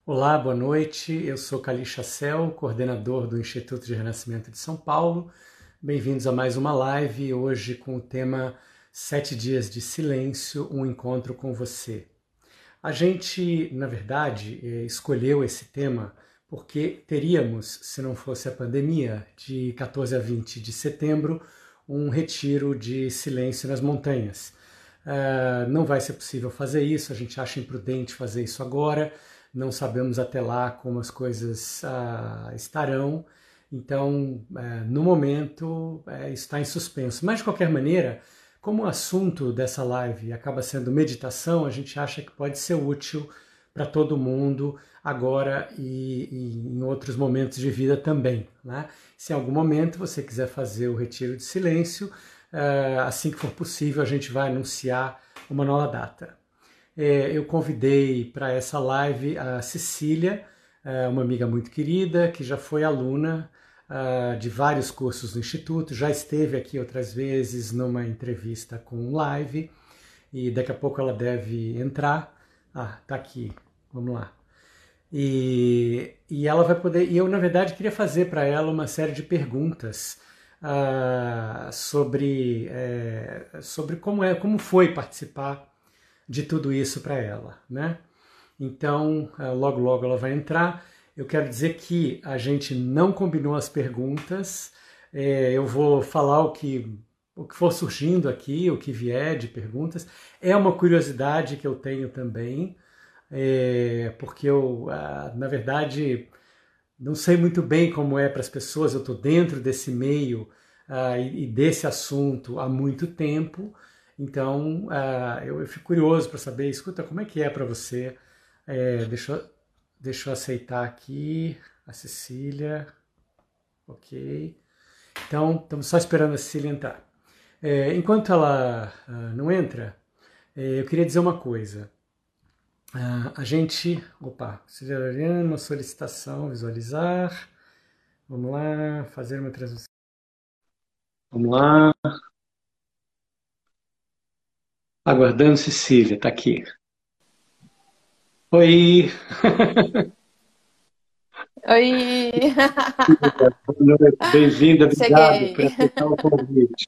Olá, boa noite. Eu sou Cali Chassel, coordenador do Instituto de Renascimento de São Paulo. Bem-vindos a mais uma live, hoje com o tema 7 dias de silêncio, um encontro com você. A gente, na verdade, escolheu esse tema porque teríamos, se não fosse a pandemia, de 14 a 20 de setembro, um retiro de silêncio nas montanhas. Não vai ser possível fazer isso, a gente acha imprudente fazer isso agora, não sabemos até lá como as coisas estarão, então, no momento, está em suspenso. Mas, de qualquer maneira, como o assunto dessa live acaba sendo meditação, a gente acha que pode ser útil para todo mundo agora e em outros momentos de vida também, né? Se em algum momento você quiser fazer o retiro de silêncio, assim que for possível, a gente vai anunciar uma nova data. Eu convidei para essa live a Cecília, uma amiga muito querida, que já foi aluna de vários cursos do Instituto, já esteve aqui outras vezes numa entrevista com live, e daqui a pouco ela deve entrar. Tá aqui, vamos lá. E ela vai poder. E eu, na verdade, queria fazer para ela uma série de perguntas sobre como foi participar de tudo isso para ela, né? Então, logo logo ela vai entrar. Eu quero dizer que a gente não combinou as perguntas. Eu vou falar o que for surgindo aqui, o que vier de perguntas. É uma curiosidade que eu tenho também, porque eu, na verdade, não sei muito bem como é para as pessoas. Eu estou dentro desse meio e desse assunto há muito tempo. Então, eu fico curioso para saber, escuta, como é que é para você? Deixa eu aceitar aqui a Cecília. Ok. Então, estamos só esperando a Cecília entrar. Enquanto ela não entra, eu queria dizer uma coisa. A gente... Opa, uma solicitação, visualizar. Vamos lá, fazer uma transmissão. Vamos lá. Aguardando Cecília, está aqui. Oi! Oi! Boa noite, bem-vinda, obrigado por Cheguei. aceitar o convite.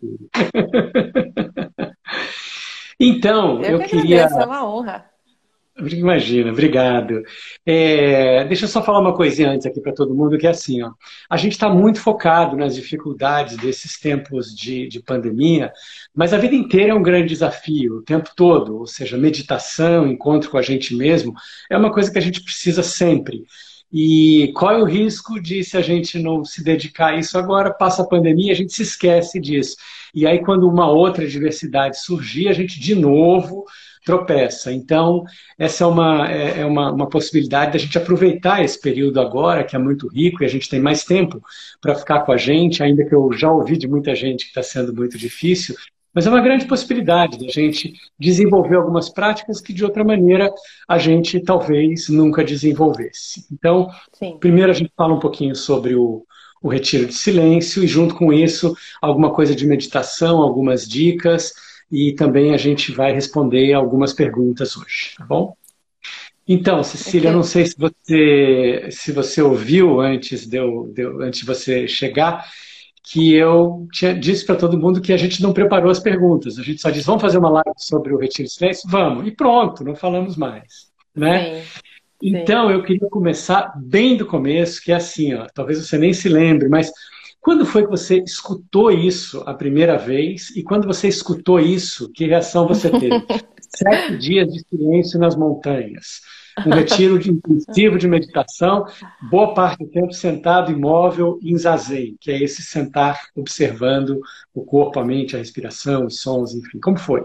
Então, Eu eu que queria. agradeço, é uma honra. Imagina, obrigado. Deixa eu só falar uma coisinha antes aqui para todo mundo, que é assim, ó, a gente está muito focado nas dificuldades desses tempos de pandemia, mas a vida inteira é um grande desafio, o tempo todo, ou seja, meditação, encontro com a gente mesmo, é uma coisa que a gente precisa sempre. E qual é o risco de, se a gente não se dedicar a isso agora, passa a pandemia, a gente se esquece disso. E aí, quando uma outra diversidade surgir, a gente de novo tropeça. Então, essa é uma possibilidade da gente aproveitar esse período agora, que é muito rico, e a gente tem mais tempo para ficar com a gente, ainda que eu já ouvi de muita gente que está sendo muito difícil, mas é uma grande possibilidade da gente desenvolver algumas práticas que, de outra maneira, a gente talvez nunca desenvolvesse. Então, Sim. primeiro a gente fala um pouquinho sobre o retiro de silêncio, e junto com isso, alguma coisa de meditação, algumas dicas, e também a gente vai responder algumas perguntas hoje, tá bom? Então, Cecília, não Ok. sei se você ouviu antes de você chegar, que eu tinha disse para todo mundo que a gente não preparou as perguntas. A gente só disse, vamos fazer uma live sobre o Retiro de Silêncio? Vamos. E pronto, não falamos mais, né? Sim, sim. Então, eu queria começar bem do começo, que é assim, ó, talvez você nem se lembre, mas quando foi que você escutou isso a primeira vez? E quando você escutou isso, que reação você teve? 7 dias de silêncio nas montanhas. Um retiro intensivo de meditação, boa parte do tempo sentado imóvel em zazen, que é esse sentar observando o corpo, a mente, a respiração, os sons, enfim. Como foi?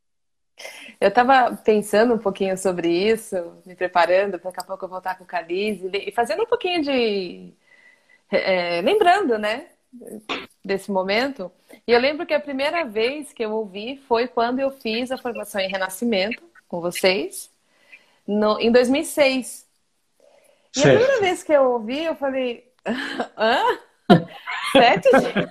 Eu estava pensando um pouquinho sobre isso, me preparando, daqui a pouco eu vou estar com o Caliz e fazendo um pouquinho de. Lembrando, né? Desse momento. E eu lembro que a primeira vez que eu ouvi foi quando eu fiz a formação em Renascimento com vocês, em 2006. E a primeira Certo. vez que eu ouvi, eu falei: hã? 7 dias?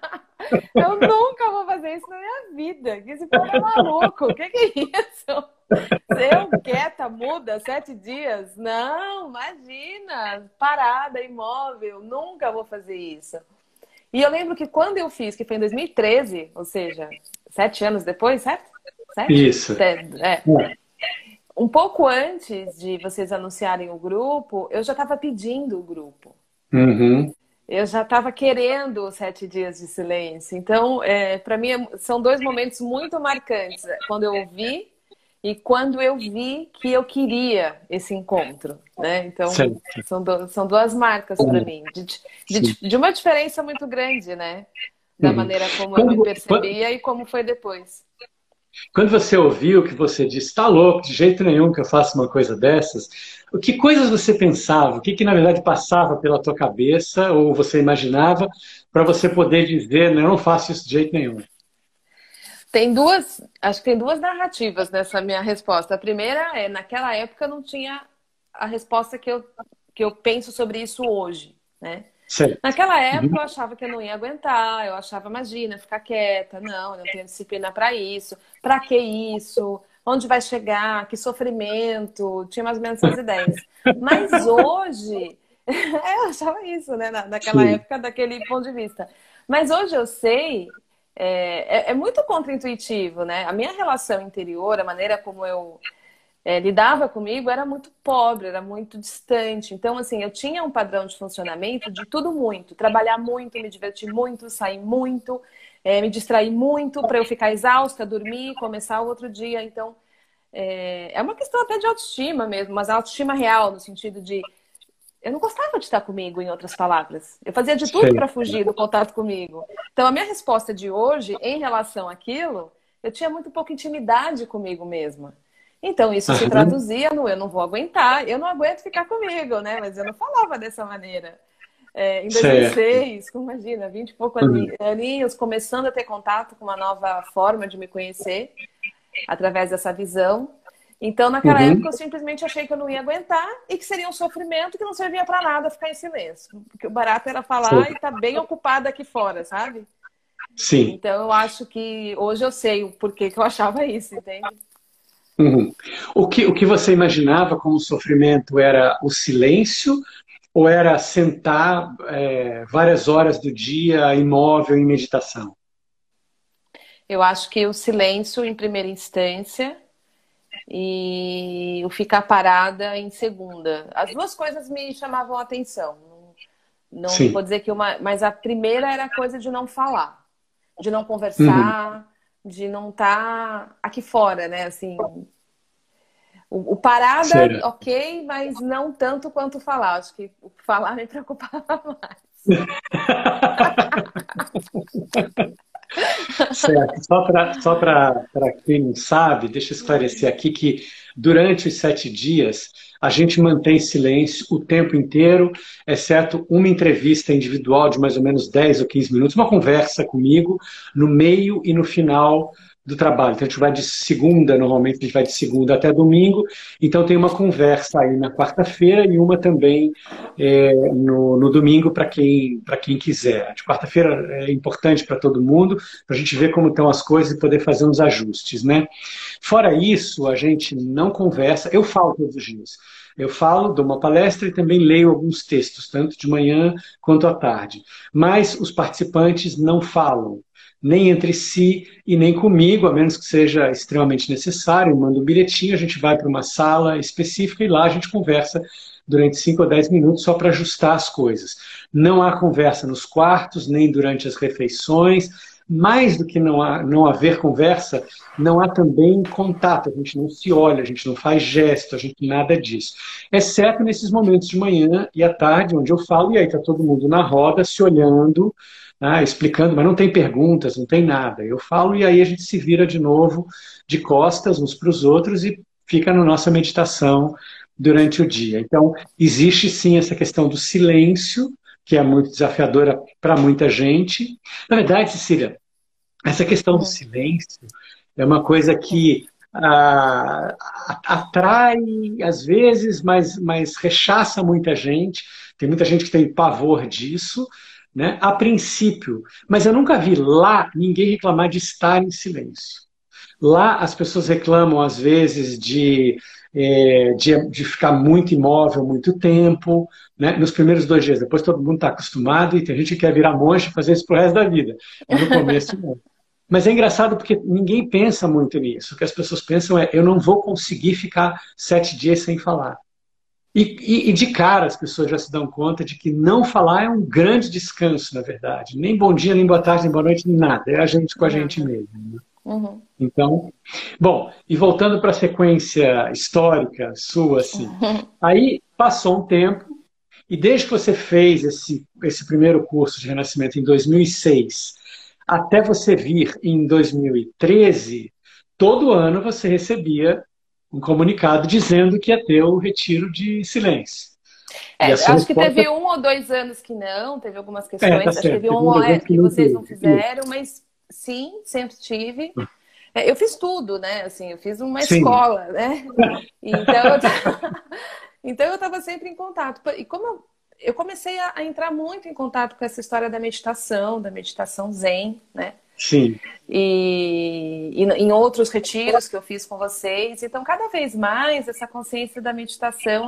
Eu nunca vou fazer isso na minha vida. Que esse povo é maluco. O que é isso? Eu quieta, muda, 7 dias? Não, imagina, parada, imóvel, nunca vou fazer isso. E eu lembro que quando eu fiz, que foi em 2013, ou seja, 7 anos depois, certo? Sete? Isso. É. Um pouco antes de vocês anunciarem o grupo, eu já estava pedindo o grupo. Uhum. Eu já estava querendo os 7 dias de silêncio. Então, para mim, são dois momentos muito marcantes. Quando eu ouvi e quando eu vi que eu queria esse encontro, né? Então, Certo. são duas marcas para mim, Sim. de uma diferença muito grande, né? Da Uhum. maneira como eu me Quando, percebia e como foi depois. Quando você ouviu que você disse, está louco, de jeito nenhum que eu faça uma coisa dessas, o que coisas você pensava? O que que na verdade passava pela tua cabeça ou você imaginava para você poder dizer, não, eu não faço isso de jeito nenhum? Acho que tem duas narrativas nessa minha resposta. A primeira é, naquela época eu não tinha a resposta que eu penso sobre isso hoje, né? Certo. Naquela época Uhum. eu achava que eu não ia aguentar, eu achava, imagina, ficar quieta, não, eu não tenho disciplina para isso, para que isso? Onde vai chegar? Que sofrimento? Tinha mais ou menos essas ideias. Mas hoje, eu achava isso, né? Naquela Sim. época, daquele ponto de vista. Mas hoje eu sei, é muito contraintuitivo, né? A minha relação interior, a maneira como eu lidava comigo era muito pobre, era muito distante. Então, assim, eu tinha um padrão de funcionamento de tudo muito. Trabalhar muito, me divertir muito, sair muito, me distrair muito para eu ficar exausta, dormir, começar o outro dia. Então, é uma questão até de autoestima mesmo, mas autoestima real, no sentido de eu não gostava de estar comigo, em outras palavras. Eu fazia de tudo para Certo. fugir do contato comigo. Então, a minha resposta de hoje, em relação àquilo, eu tinha muito pouca intimidade comigo mesma. Então, isso se Aham. traduzia no eu não vou aguentar, eu não aguento ficar comigo, né? Mas eu não falava dessa maneira. Em Certo. 2006, imagina, 20 e pouco Uhum. aninhos, começando a ter contato com uma nova forma de me conhecer, através dessa visão. Então, naquela Uhum. época, eu simplesmente achei que eu não ia aguentar e que seria um sofrimento que não servia para nada ficar em silêncio. Porque o barato era falar e Certo. estar bem ocupada aqui fora, sabe? Sim. Então, eu acho que hoje eu sei o porquê que eu achava isso, entende? Uhum. O que você imaginava como sofrimento era o silêncio ou era sentar várias horas do dia imóvel em meditação? Eu acho que o silêncio em primeira instância e o ficar parada em segunda. As duas coisas me chamavam a atenção. Não vou Sim. dizer que uma, mas a primeira era a coisa de não falar, de não Uhum. conversar, de não estar aqui fora, né? Assim, o parada, Certo. ok, mas não tanto quanto falar. Acho que o falar me preocupava mais. Certo. Só para quem não sabe, deixa eu esclarecer aqui que durante os 7 dias a gente mantém silêncio o tempo inteiro, exceto uma entrevista individual de mais ou menos 10 ou 15 minutos, uma conversa comigo no meio e no final do trabalho. Então a gente vai de segunda, normalmente a gente vai de segunda até domingo, então tem uma conversa aí na quarta-feira e uma também no domingo para quem quiser. A de quarta-feira é importante para todo mundo, para a gente ver como estão as coisas e poder fazer uns ajustes, né? Fora isso, a gente não conversa. Eu falo todos os dias. Eu falo, dou uma palestra e também leio alguns textos, tanto de manhã quanto à tarde. Mas os participantes não falam, nem entre si e nem comigo, a menos que seja extremamente necessário. Manda um bilhetinho, a gente vai para uma sala específica e lá a gente conversa durante 5 ou 10 minutos só para ajustar as coisas. Não há conversa nos quartos, nem durante as refeições. Mais do que não haver conversa, não há também contato, a gente não se olha, a gente não faz gesto, a gente nada disso. Exceto nesses momentos de manhã e à tarde, onde eu falo, e aí está todo mundo na roda, se olhando, explicando, mas não tem perguntas, não tem nada. Eu falo e aí a gente se vira de novo, de costas uns para os outros e fica na nossa meditação durante o dia. Então, existe sim essa questão do silêncio, que é muito desafiadora para muita gente. Na verdade, Cecília, essa questão do Uhum. silêncio é uma coisa que atrai às vezes, mas rechaça muita gente. Tem muita gente que tem pavor disso, né? A princípio. Mas eu nunca vi lá ninguém reclamar de estar em silêncio. Lá as pessoas reclamam, às vezes, de ficar muito imóvel muito tempo, né? Nos primeiros 2 dias. Depois todo mundo está acostumado e tem gente que quer virar monge e fazer isso pro resto da vida. Mas no começo, não. Mas é engraçado porque ninguém pensa muito nisso. O que as pessoas pensam é: eu não vou conseguir ficar 7 dias sem falar. E de cara as pessoas já se dão conta de que não falar é um grande descanso, na verdade. Nem bom dia, nem boa tarde, nem boa noite, nem nada. É a gente com a gente Nada. mesmo, né? Uhum. Então, bom, e voltando para a sequência histórica sua, assim, aí passou um tempo, e desde que você fez esse primeiro curso de Renascimento em 2006, até você vir em 2013, todo ano você recebia um comunicado dizendo que ia ter o retiro de silêncio. E a sua Acho que resposta teve 1 ou 2 anos que não, teve algumas tá questões. Acho que certo, teve teve um ou dois anos que que não vocês não teve. Isso. fizeram, mas sim, sempre tive. Eu fiz tudo, né? Assim, eu fiz uma Sim, escola, né? Então eu, então eu estava sempre em contato. E como eu comecei a entrar muito em contato com essa história da meditação zen, né? sim, E em outros retiros que eu fiz com vocês. Então, cada vez mais, essa consciência da meditação,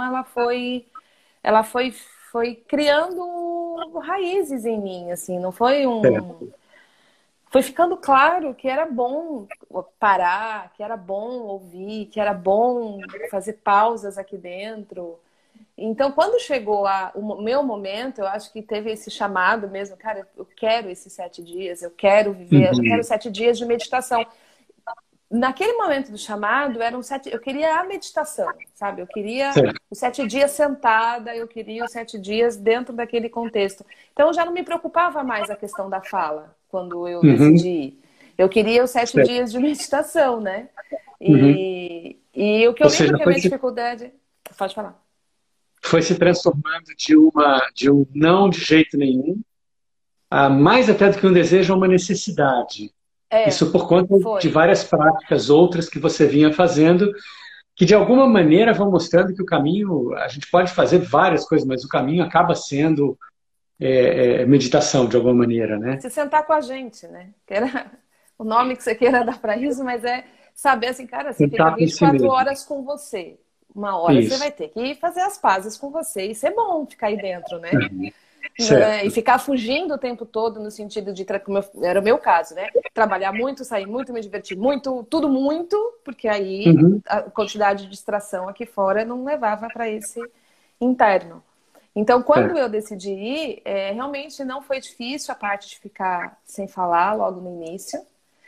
ela foi criando raízes em mim, assim, não foi certo. foi ficando claro que era bom parar, que era bom ouvir, que era bom fazer pausas aqui dentro. Então, quando chegou o meu momento, eu acho que teve esse chamado mesmo, cara, eu quero esses 7 dias, eu quero viver, eu quero Uhum. 7 dias de meditação. Naquele momento do chamado, eu queria a meditação, sabe? Eu queria Certo. os 7 dias sentada, eu queria os 7 dias dentro daquele contexto. Então, eu já não me preocupava mais a questão da fala, quando eu decidi Uhum. ir. Eu queria os sete Certo. dias de meditação, né? Uhum. E o que eu Ou lembro seja, que a minha dificuldade... Pode falar. foi se transformando de um não de jeito nenhum, a mais até do que um desejo, a uma necessidade. É, Isso por conta de foi. várias práticas outras que você vinha fazendo, que de alguma maneira vão mostrando que o caminho, a gente pode fazer várias coisas, mas o caminho acaba sendo meditação, de alguma maneira, né? Se sentar com a gente, né? Que era o nome que você queira dar para isso, mas é saber assim, cara, você fica Tentar com si 24 mesmo. horas com você. Uma hora você Isso. vai ter que fazer as pazes com você. Isso é bom ficar aí dentro, né? Uhum. E Certo. ficar fugindo o tempo todo no sentido de, como era o meu caso, né? Trabalhar muito, sair muito, me divertir muito, tudo muito, porque aí Uhum. a quantidade de distração aqui fora não levava para esse interno. Então, quando É. eu decidi ir, realmente não foi difícil a parte de ficar sem falar logo no início,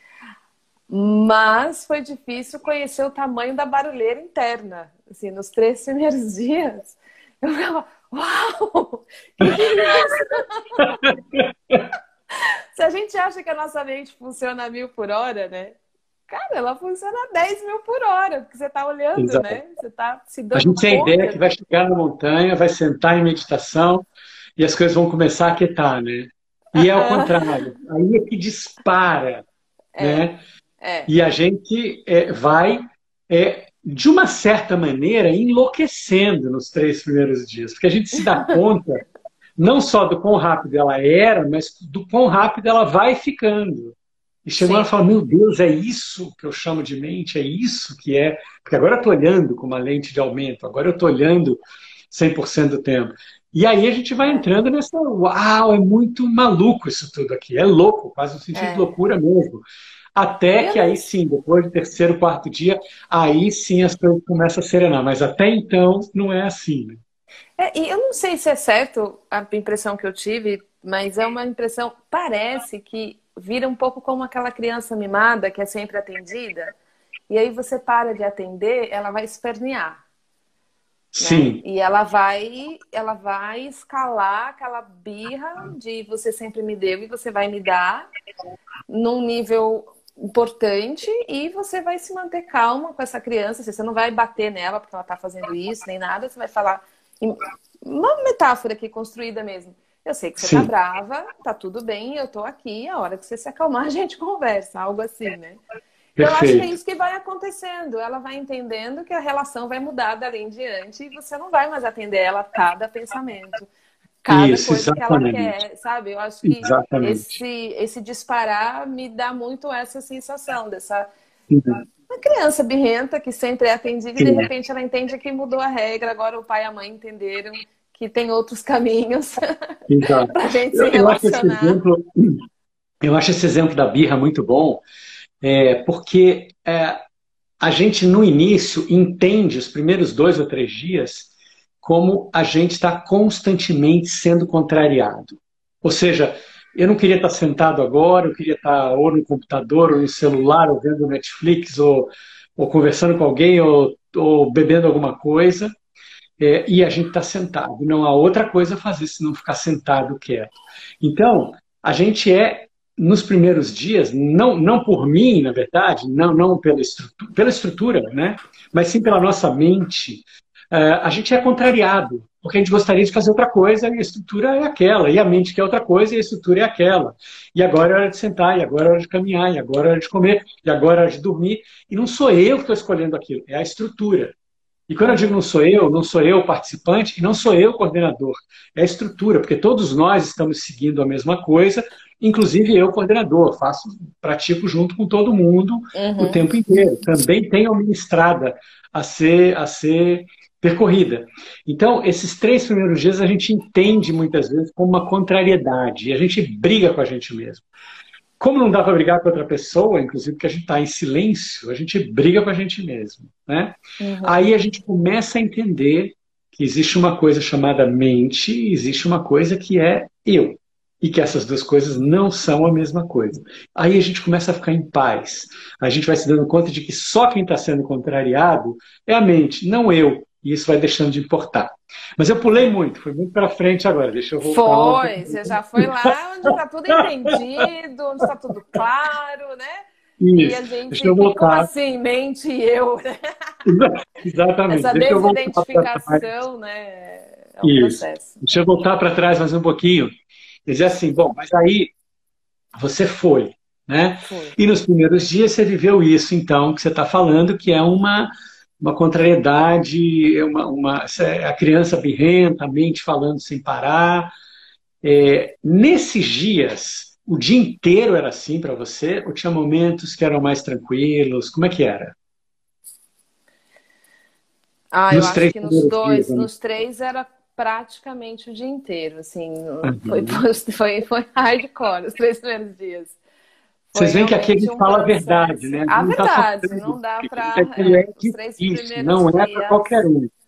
mas foi difícil conhecer o tamanho da barulheira interna. Assim, nos 3 primeiros dias, eu ficava, uau, que é isso? Se a gente acha que a nossa mente funciona a 1.000 por hora, né? Cara, ela funciona a 10.000 por hora, porque você está olhando, Exato. né? Você está se A dando gente tem a ideia conta. que vai chegar na montanha, vai sentar em meditação e as coisas vão começar a aquietar, né? E é o contrário. Aí é que dispara, É, né? é. E a gente vai, de uma certa maneira, enlouquecendo nos 3 primeiros dias, porque a gente se dá conta não só do quão rápido ela era, mas do quão rápido ela vai ficando. E chegou uma hora e Sim. fala, meu Deus, é isso que eu chamo de mente, é isso que é. Porque agora eu estou olhando com uma lente de aumento, agora eu estou olhando 100% do tempo. E aí a gente vai É, entrando nessa, uau, é muito maluco isso tudo aqui, é louco, quase no sentido de é. loucura mesmo. E Até eu que não, aí sim, depois do terceiro, quarto dia, aí sim as coisas começam a serenar. Mas até então não é assim, né? e eu não sei se é certo a impressão que eu tive, mas é uma impressão, parece que vira um pouco como aquela criança mimada que é sempre atendida, e aí você para de atender, ela vai espernear, né? Sim, E ela vai escalar aquela birra de você sempre me deu e você vai me dar num nível importante e você vai se manter calma com essa criança. Você não vai bater nela porque ela está fazendo isso, nem nada. Você vai falar uma metáfora aqui construída mesmo. Eu sei que você tá sim, brava, tá tudo bem, eu tô aqui, a hora que você se acalmar, a gente conversa, algo assim, né? Então, eu acho que é perfeito. isso que vai acontecendo. Ela vai entendendo que a relação vai mudar dali em diante e você não vai mais atender ela a cada pensamento, cada Isso, coisa que ela exatamente. quer, sabe? Eu acho que Exatamente. esse disparar me dá muito essa sensação dessa. Uhum. Uma criança birrenta que sempre é atendida e de Sim, repente ela entende que mudou a regra, agora o pai e a mãe entenderam que tem outros caminhos exato. para a gente se Eu acho esse relacionar. exemplo, eu acho esse exemplo da birra muito bom, porque a gente no início entende os primeiros 2 ou 3 dias como a gente está constantemente sendo contrariado. Ou seja, eu não queria estar sentado agora, eu queria estar ou no computador, ou no celular, ou vendo Netflix, ou conversando com alguém, ou bebendo alguma coisa, e a gente está sentado. Não há outra coisa a fazer se não ficar sentado quieto. Então, a gente nos primeiros dias, não por mim, na verdade, não pela estrutura, né? Mas sim pela nossa mente, a gente é contrariado, porque a gente gostaria de fazer outra coisa e a estrutura é aquela, e a mente quer outra coisa e a estrutura é aquela. E agora é hora de sentar, e agora é hora de caminhar, e agora é hora de comer, e agora é hora de dormir. E não sou eu que estou escolhendo aquilo, é a estrutura. E quando eu digo Uhum, não sou eu o participante e não sou eu o coordenador, é a estrutura, porque todos nós estamos seguindo a mesma coisa, inclusive eu, coordenador, pratico junto com todo mundo o uhum. tempo inteiro. Também tenho uma estrada a ser percorrida. Então, esses 3 primeiros dias a gente entende muitas vezes como uma contrariedade e a gente briga com a gente mesmo. Como não dá para brigar com outra pessoa, inclusive porque a gente está em silêncio, a gente briga com a gente mesmo, né? Aí Uhum. a gente começa a entender que existe uma coisa chamada mente e existe uma coisa que é eu. E que essas 2 coisas não são a mesma coisa. Aí a gente começa a ficar em paz. A gente vai se dando conta de que só quem está sendo contrariado é a mente, não eu. E isso vai deixando de importar. Mas eu pulei muito, fui muito para frente agora. Deixa eu voltar um pouco. Foi, você já foi lá onde está tudo entendido, onde está tudo claro, né? E a Isso, deixa gente, eu como voltar. assim, mente e eu, né? Exatamente, Essa deixa eu voltar para trás. desidentificação, né? É um Isso, processo. deixa eu voltar para trás mais um pouquinho. Dizer assim, bom, mas aí você foi, né? Foi. E nos primeiros dias você viveu isso, então, que você está falando, que é uma contrariedade, é a criança birrenta, a mente falando sem parar. Nesses dias, o dia inteiro era assim para você? Ou tinha momentos que eram mais tranquilos? Como é que era? Ah, eu Nos acho três que nos primeiros dias, dois, né? nos três era praticamente o dia inteiro, assim, foi, Uhum. foi hardcore os 3 primeiros dias. Foi Vocês veem que aqui a realmente gente um fala a verdade, processo. né? A gente A não está verdade, sofrendo, não dá é para. que é Os três difícil, primeiros não é para qualquer dias. um,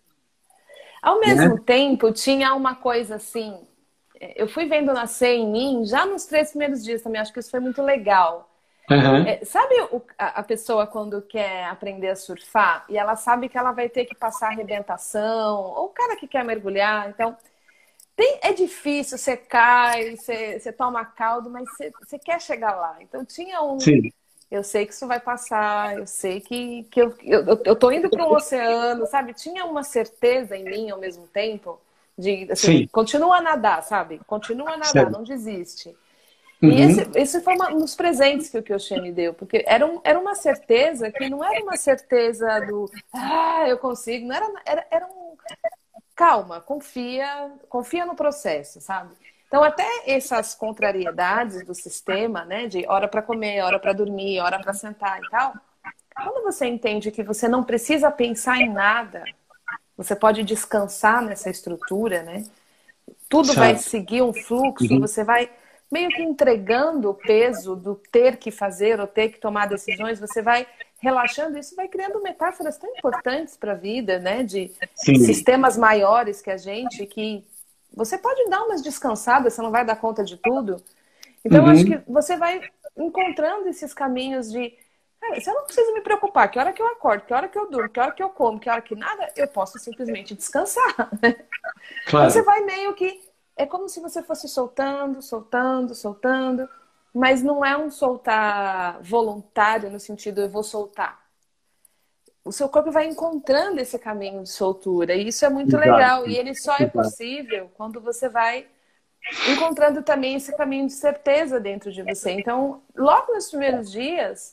Ao né? mesmo tempo, tinha uma coisa assim. Eu fui vendo nascer em mim já nos 3 primeiros dias também. Acho que isso foi muito legal. Aham. Sabe a pessoa quando quer aprender a surfar e ela sabe que ela vai ter que passar arrebentação, ou o cara que quer mergulhar, então é difícil, você cai, você toma caldo, mas você quer chegar lá. Então tinha Sim, eu sei que isso vai passar, eu sei que eu tô indo para um oceano, sabe? Tinha uma certeza em mim ao mesmo tempo de, assim, sim, continua a nadar, sabe? Continua a nadar, sério. não desiste. E Uhum. esse foi um dos presentes que o Kyoshi me deu, porque era uma certeza que não era uma certeza do eu consigo, não era um calma, confia no processo, sabe? Então, até essas contrariedades do sistema, né, de hora para comer, hora para dormir, hora para sentar e tal, quando você entende que você não precisa pensar em nada, você pode descansar nessa estrutura, né? Tudo vai Certo. seguir um fluxo, Uhum. você vai meio que entregando o peso do ter que fazer ou ter que tomar decisões, você vai relaxando, isso vai criando metáforas tão importantes para a vida, né? De Sim. sistemas maiores que a gente, que você pode dar umas descansadas, você não vai dar conta de tudo. Então, eu acho que Uhum. você vai encontrando esses caminhos de se eu não preciso me preocupar, que hora que eu acordo, que hora que eu durmo, que hora que eu como, que hora que nada, eu posso simplesmente descansar. Então você Claro. vai meio que. É como se você fosse soltando, soltando, soltando, mas não é um soltar voluntário no sentido eu vou soltar. O seu corpo vai encontrando esse caminho de soltura, e isso é muito legal. E Exato. ele só é Exato. possível quando você vai encontrando também esse caminho de certeza dentro de você. Então, logo nos primeiros dias,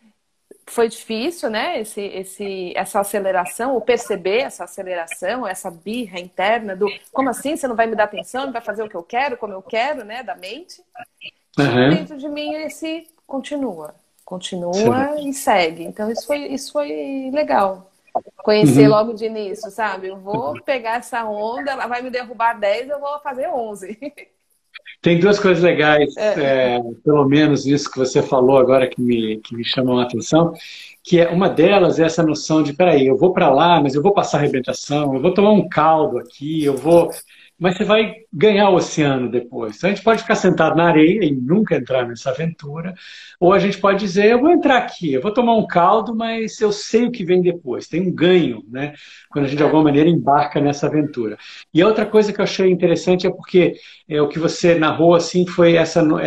foi difícil, né? Essa aceleração, ou perceber essa aceleração, essa birra interna do como assim você não vai me dar atenção, não vai fazer o que eu quero, como eu quero, né? Da mente. Tinha Aham. dentro de mim esse continua. continua e segue. Então isso foi legal. Conhecer logo de início, sabe? Eu vou pegar essa onda, ela vai me derrubar 10, eu vou fazer 11. Tem duas coisas legais, É. pelo menos isso que você falou agora que me chamam a atenção, que é uma delas é essa noção de, peraí, eu vou para lá, mas eu vou passar arrebentação, eu vou tomar um caldo aqui, eu vou. Mas você vai ganhar o oceano depois. Então a gente pode ficar sentado na areia e nunca entrar nessa aventura, ou a gente pode dizer, eu vou entrar aqui, eu vou tomar um caldo, mas eu sei o que vem depois. Tem um ganho, né? Quando a gente de alguma maneira embarca nessa aventura. E a outra coisa que eu achei interessante é porque o que você narrou assim foi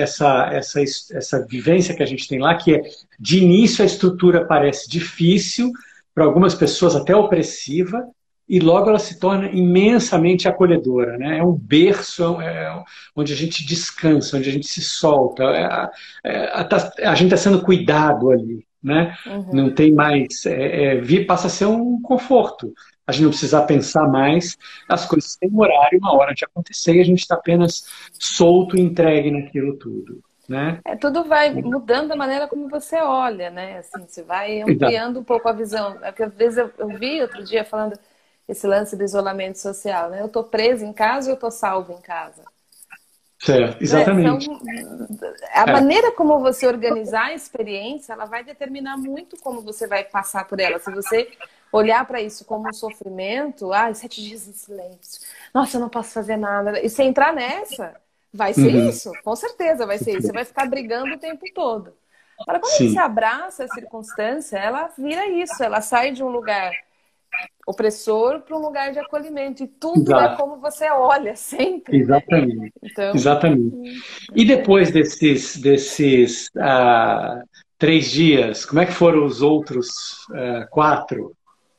essa vivência que a gente tem lá, que é de início a estrutura parece difícil, para algumas pessoas até opressiva, e logo ela se torna imensamente acolhedora, né? É um berço, onde a gente descansa, onde a gente se solta, a gente está sendo cuidado ali, né? Não tem mais, passa a ser um conforto. A gente não precisa pensar mais, as coisas têm um horário, uma hora de acontecer, e a gente está apenas solto e entregue naquilo tudo, né? Tudo vai mudando da maneira como você olha, né? Assim, você vai Exato. ampliando um pouco a visão. É que às vezes eu vi outro dia falando esse lance do isolamento social, né? Eu tô preso em casa ou eu tô salvo em casa? Certo, Né? exatamente. A É, maneira como você organizar a experiência, ela vai determinar muito como você vai passar por ela. Se você olhar para isso como um sofrimento, 7 dias em silêncio, nossa, eu não posso fazer nada. E você entrar nessa, vai ser uhum, isso, com certeza vai ser isso. Você vai ficar brigando o tempo todo. Agora, quando você sim, abraça a circunstância, ela vira isso, ela sai de um lugar opressor para um lugar de acolhimento. E tudo é exato, como você olha sempre, né? exatamente, Então, exatamente. E depois desses 3 dias, como é que foram os outros 4?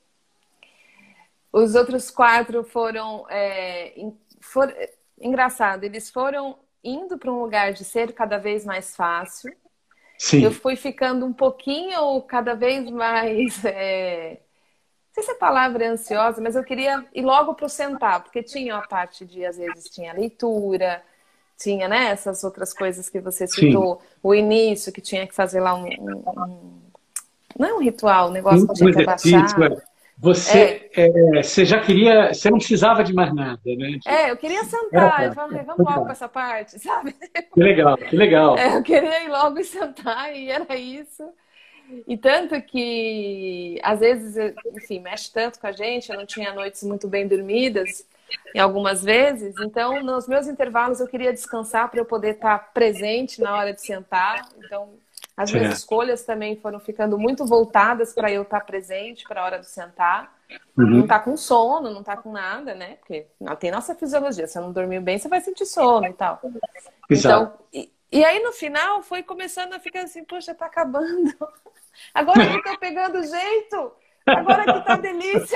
os outros 4 foram, engraçado, eles foram indo para um lugar de ser cada vez mais fácil. Eu Sim, fui ficando um pouquinho cada vez mais, não sei se a palavra é ansiosa, mas eu queria ir logo para o sentar, porque tinha a parte de, às vezes, tinha leitura, tinha, né, essas outras coisas que você sim. citou, o início, que tinha que fazer lá não é um ritual, um negócio que Um tinha que exercício, abaixar. É, você já queria, você não precisava de mais nada, né? eu queria Era sentar, eu fácil. falei, vamos logo para essa parte, sabe? Que legal, que legal. Eu queria ir logo e sentar, e era isso. E tanto que, às vezes, enfim, mexe tanto com a gente, eu não tinha noites muito bem dormidas, em algumas vezes, então, nos meus intervalos, eu queria descansar para eu poder estar presente na hora de sentar. Então, as minhas Certo. escolhas também foram ficando muito voltadas para eu estar presente para a hora de sentar. Não Uhum. tá com sono, não tá com nada, né? Porque tem nossa fisiologia. Se você não dormiu bem, você vai sentir sono e tal. Exato. Então, e aí no final foi começando a ficar assim, poxa, tá acabando. Agora que tô pegando jeito, agora que tá delícia,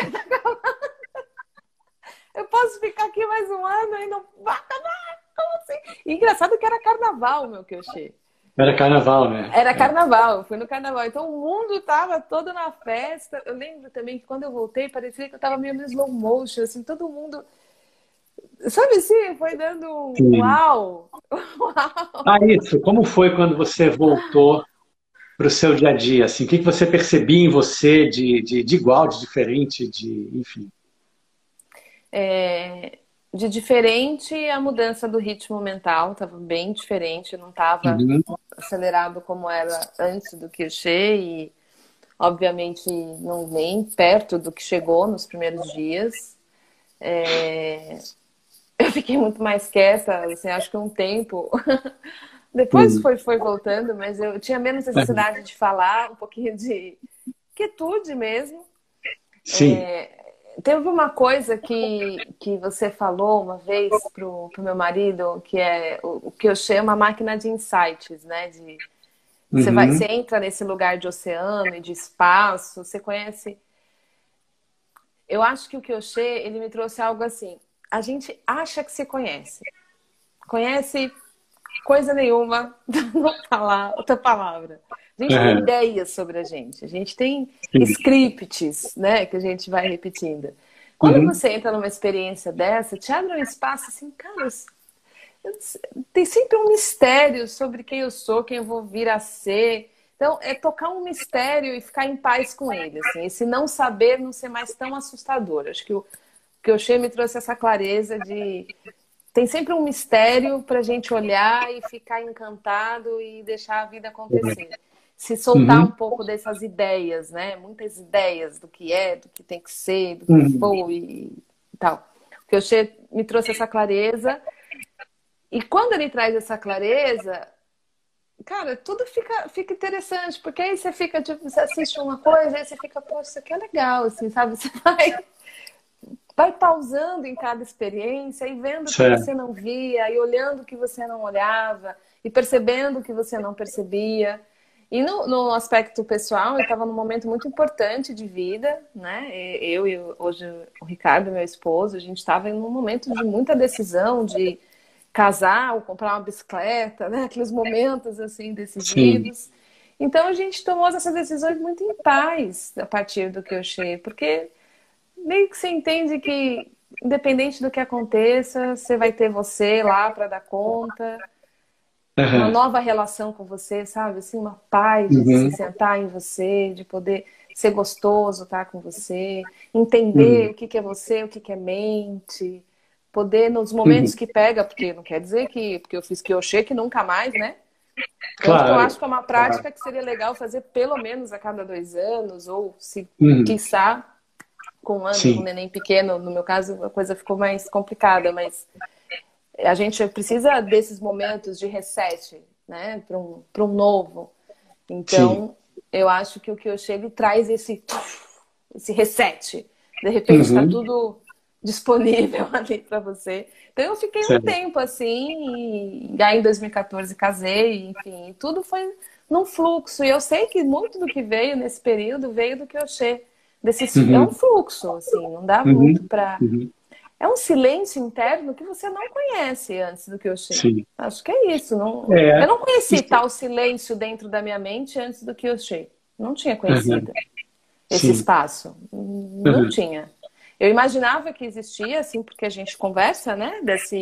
eu posso ficar aqui mais um ano e não vai acabar. Como assim? E engraçado que era carnaval, meu Kyoshi. Era carnaval, né? Era carnaval, eu fui no carnaval. Então o mundo tava todo na festa. Eu lembro também que quando eu voltei, parecia que eu tava meio no slow motion, assim, todo mundo. Sabe assim, foi dando um Sim. uau! Uau! Isso. Como foi quando você voltou para o seu dia a dia? Assim, o que você percebia em você de igual, de diferente, enfim? De diferente, a mudança do ritmo mental estava bem diferente. Eu não estava Uhum. acelerado como era antes do Kirchê e, obviamente, não nem perto do que chegou nos primeiros dias. Eu fiquei muito mais quieta, assim, acho que um tempo. Depois Sim. foi voltando, mas eu tinha menos necessidade de falar, um pouquinho de quietude mesmo. Sim. Teve uma coisa que você falou uma vez pro meu marido, que é o que eu chamo a máquina de insights, né? Você Uhum. entra nesse lugar de oceano e de espaço, você conhece. Eu acho que o Kyoshi, ele me trouxe algo assim. A gente acha que se conhece. Conhece coisa nenhuma, não falar outra palavra. A gente tem Uhum. ideias sobre a gente. A gente tem Sim. scripts, né? Que a gente vai repetindo. Quando Uhum. você entra numa experiência dessa, te abre um espaço assim, cara, tem sempre um mistério sobre quem eu sou, quem eu vou vir a ser. Então, é tocar um mistério e ficar em paz com ele, assim, esse não saber não ser mais tão assustador. Acho que o Oxê me trouxe essa clareza de... Tem sempre um mistério para a gente olhar e ficar encantado e deixar a vida acontecer. Se soltar um pouco dessas ideias, né? Muitas ideias do que é, do que tem que ser, do que foi e tal. Porque o Oxê me trouxe essa clareza. E quando ele traz essa clareza... Cara, tudo fica interessante, porque aí você fica, tipo, você assiste uma coisa, aí você fica, poxa, isso aqui é legal, assim, sabe? Você vai pausando em cada experiência e vendo o que você não via, e olhando o que você não olhava, e percebendo o que você não percebia. E no aspecto pessoal, eu estava num momento muito importante de vida, né? Eu e hoje o Ricardo, meu esposo, a gente estava em um momento de muita decisão, de casar ou comprar uma bicicleta, né? Aqueles momentos assim decisivos. Sim. Então a gente tomou essas decisões muito em paz a partir do que eu cheguei, porque meio que você entende que independente do que aconteça, você vai ter você lá para dar conta, uma nova relação com você, sabe? Assim, uma paz de se sentar em você, de poder ser gostoso estar com você, entender o que é você, o que é mente. Poder, nos momentos que pega, porque não quer dizer que porque eu fiz Kyoshe que nunca mais, né? Claro, eu acho que é uma prática que seria legal fazer pelo menos a cada 2 anos, ou se quiçá com um ano, com um neném pequeno. No meu caso, a coisa ficou mais complicada, mas a gente precisa desses momentos de reset, né? Para um novo. Então, eu acho que o Kyoshe ele traz esse reset. De repente está tudo disponível ali para você. Então eu fiquei um tempo assim, e aí em 2014 casei, enfim, e tudo foi num fluxo. E eu sei que muito do que veio nesse período veio do Kyoshe. É um fluxo, assim, não dá muito para... É um silêncio interno que você não conhece antes do Kyoshe. Acho que é isso. Eu não conheci tal silêncio dentro da minha mente antes do Kyoshe. Não tinha conhecido esse espaço. Não tinha. Eu imaginava que existia, assim, porque a gente conversa, né?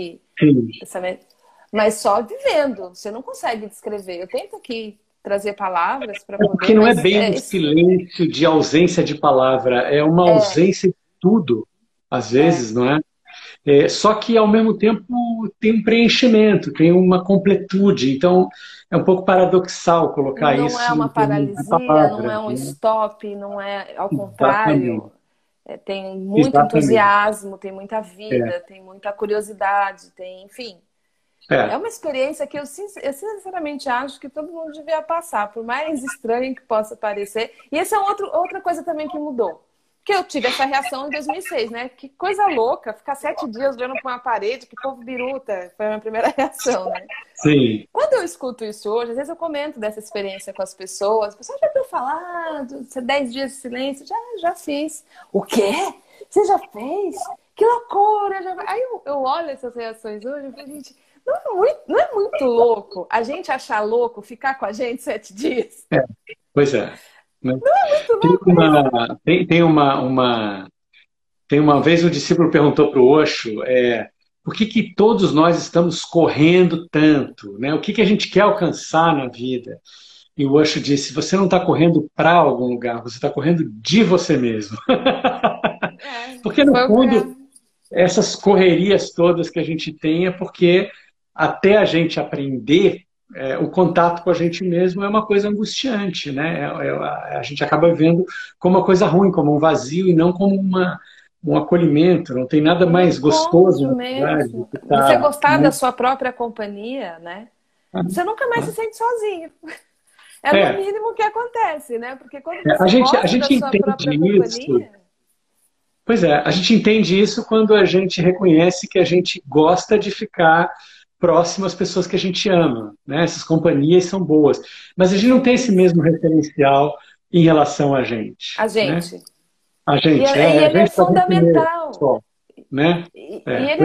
Mas só vivendo. Você não consegue descrever. Eu tento aqui trazer palavras para poder... Porque não é bem um silêncio de ausência de palavra. É uma ausência de tudo, às vezes, não é? Só que, ao mesmo tempo, tem um preenchimento, tem uma completude. Então, é um pouco paradoxal colocar isso. Não é uma paralisia, não é um stop, não é... Ao contrário... Tem muito entusiasmo, tem muita vida, tem muita curiosidade, tem, enfim. É uma experiência que eu sinceramente acho que todo mundo devia passar, por mais estranho que possa parecer. E essa é outra coisa também que mudou. Porque eu tive essa reação em 2006, né? Que coisa louca, ficar 7 dias olhando para uma parede, que povo biruta. Foi a minha primeira reação, né? Sim. Quando eu escuto isso hoje, às vezes eu comento dessa experiência com as pessoas. As pessoas já ouviu falar de 10 dias de silêncio? Já fiz. O quê? Você já fez? Que loucura! Aí eu olho essas reações hoje e falo, gente, não é muito louco a gente achar louco ficar com a gente 7 dias? Pois é. Não é muito louco Tem uma vez o discípulo perguntou para o Osho por que todos nós estamos correndo tanto, né? O que a gente quer alcançar na vida? E o Osho disse, você não está correndo para algum lugar, você está correndo de você mesmo. Porque, no fundo, essas correrias todas que a gente tem é porque até a gente aprender... o contato com a gente mesmo é uma coisa angustiante, né? A gente acaba vendo como uma coisa ruim, como um vazio e não como um acolhimento. Não tem nada mais gostoso na verdade. Você gostar da sua própria companhia, né? Você nunca mais se sente sozinho. É o mínimo que acontece, né? Porque quando você a gente gosta da sua própria companhia... Pois é, a gente entende isso quando a gente reconhece que a gente gosta de ficar próximo às pessoas que a gente ama, né? Essas companhias são boas. Mas a gente não tem esse mesmo referencial em relação a gente. A gente. Né? A gente. E ele é fundamental. Só, né? E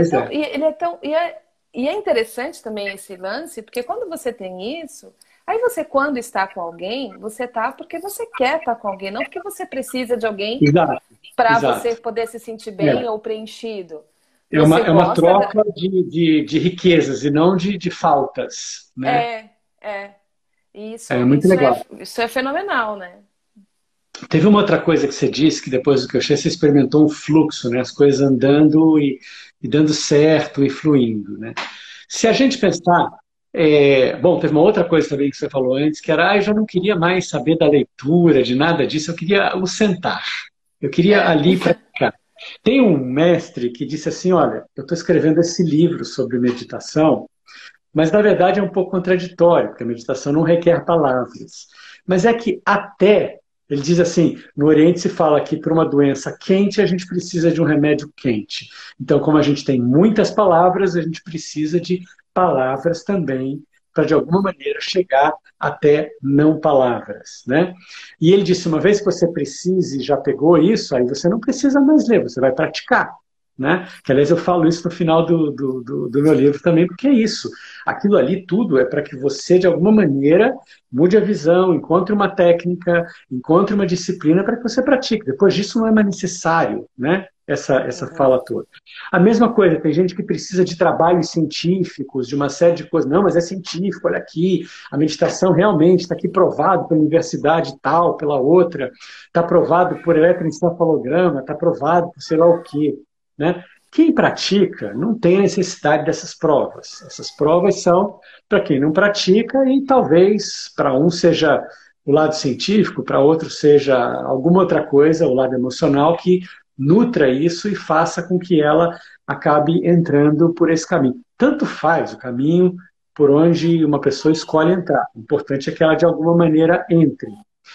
é interessante também esse lance, porque quando você tem isso, aí você, quando está com alguém, você está porque você quer estar com alguém, não porque você precisa de alguém para você poder se sentir bem ou preenchido. É uma troca de riquezas e não de faltas. Né? E É muito legal. isso é fenomenal, né? Teve uma outra coisa que você disse, que depois do que eu achei, você experimentou um fluxo, né? As coisas andando e dando certo e fluindo, né? Se a gente pensar, bom, teve uma outra coisa também que você falou antes, que era, eu já não queria mais saber da leitura, de nada disso, eu queria o sentar. Eu queria É. ali praticar. Tem um mestre que disse assim, olha, eu estou escrevendo esse livro sobre meditação, mas na verdade é um pouco contraditório, porque a meditação não requer palavras. Mas é que até, ele diz assim, no Oriente se fala que para uma doença quente a gente precisa de um remédio quente. Então, como a gente tem muitas palavras, a gente precisa de palavras também para de alguma maneira chegar até não palavras, né? E ele disse, uma vez que você precise, já pegou isso, aí você não precisa mais ler, você vai praticar. Né? Que, aliás, eu falo isso no final do meu livro também, porque é isso. Aquilo ali tudo é para que você, de alguma maneira, mude a visão, encontre uma técnica, encontre uma disciplina para que você pratique. Depois disso não é mais necessário, né? Essa fala toda. A mesma coisa, tem gente que precisa de trabalhos científicos, de uma série de coisas. Não, mas é científico, olha aqui, a meditação realmente está aqui provado pela universidade tal, pela outra, está provado por eletroencefalograma, está provado por sei lá o quê. Né? Quem pratica não tem necessidade dessas provas. Essas provas são para quem não pratica e talvez para um seja o lado científico, para outro seja alguma outra coisa, o lado emocional, que nutra isso e faça com que ela acabe entrando por esse caminho. Tanto faz o caminho por onde uma pessoa escolhe entrar. O importante é que ela, de alguma maneira, entre.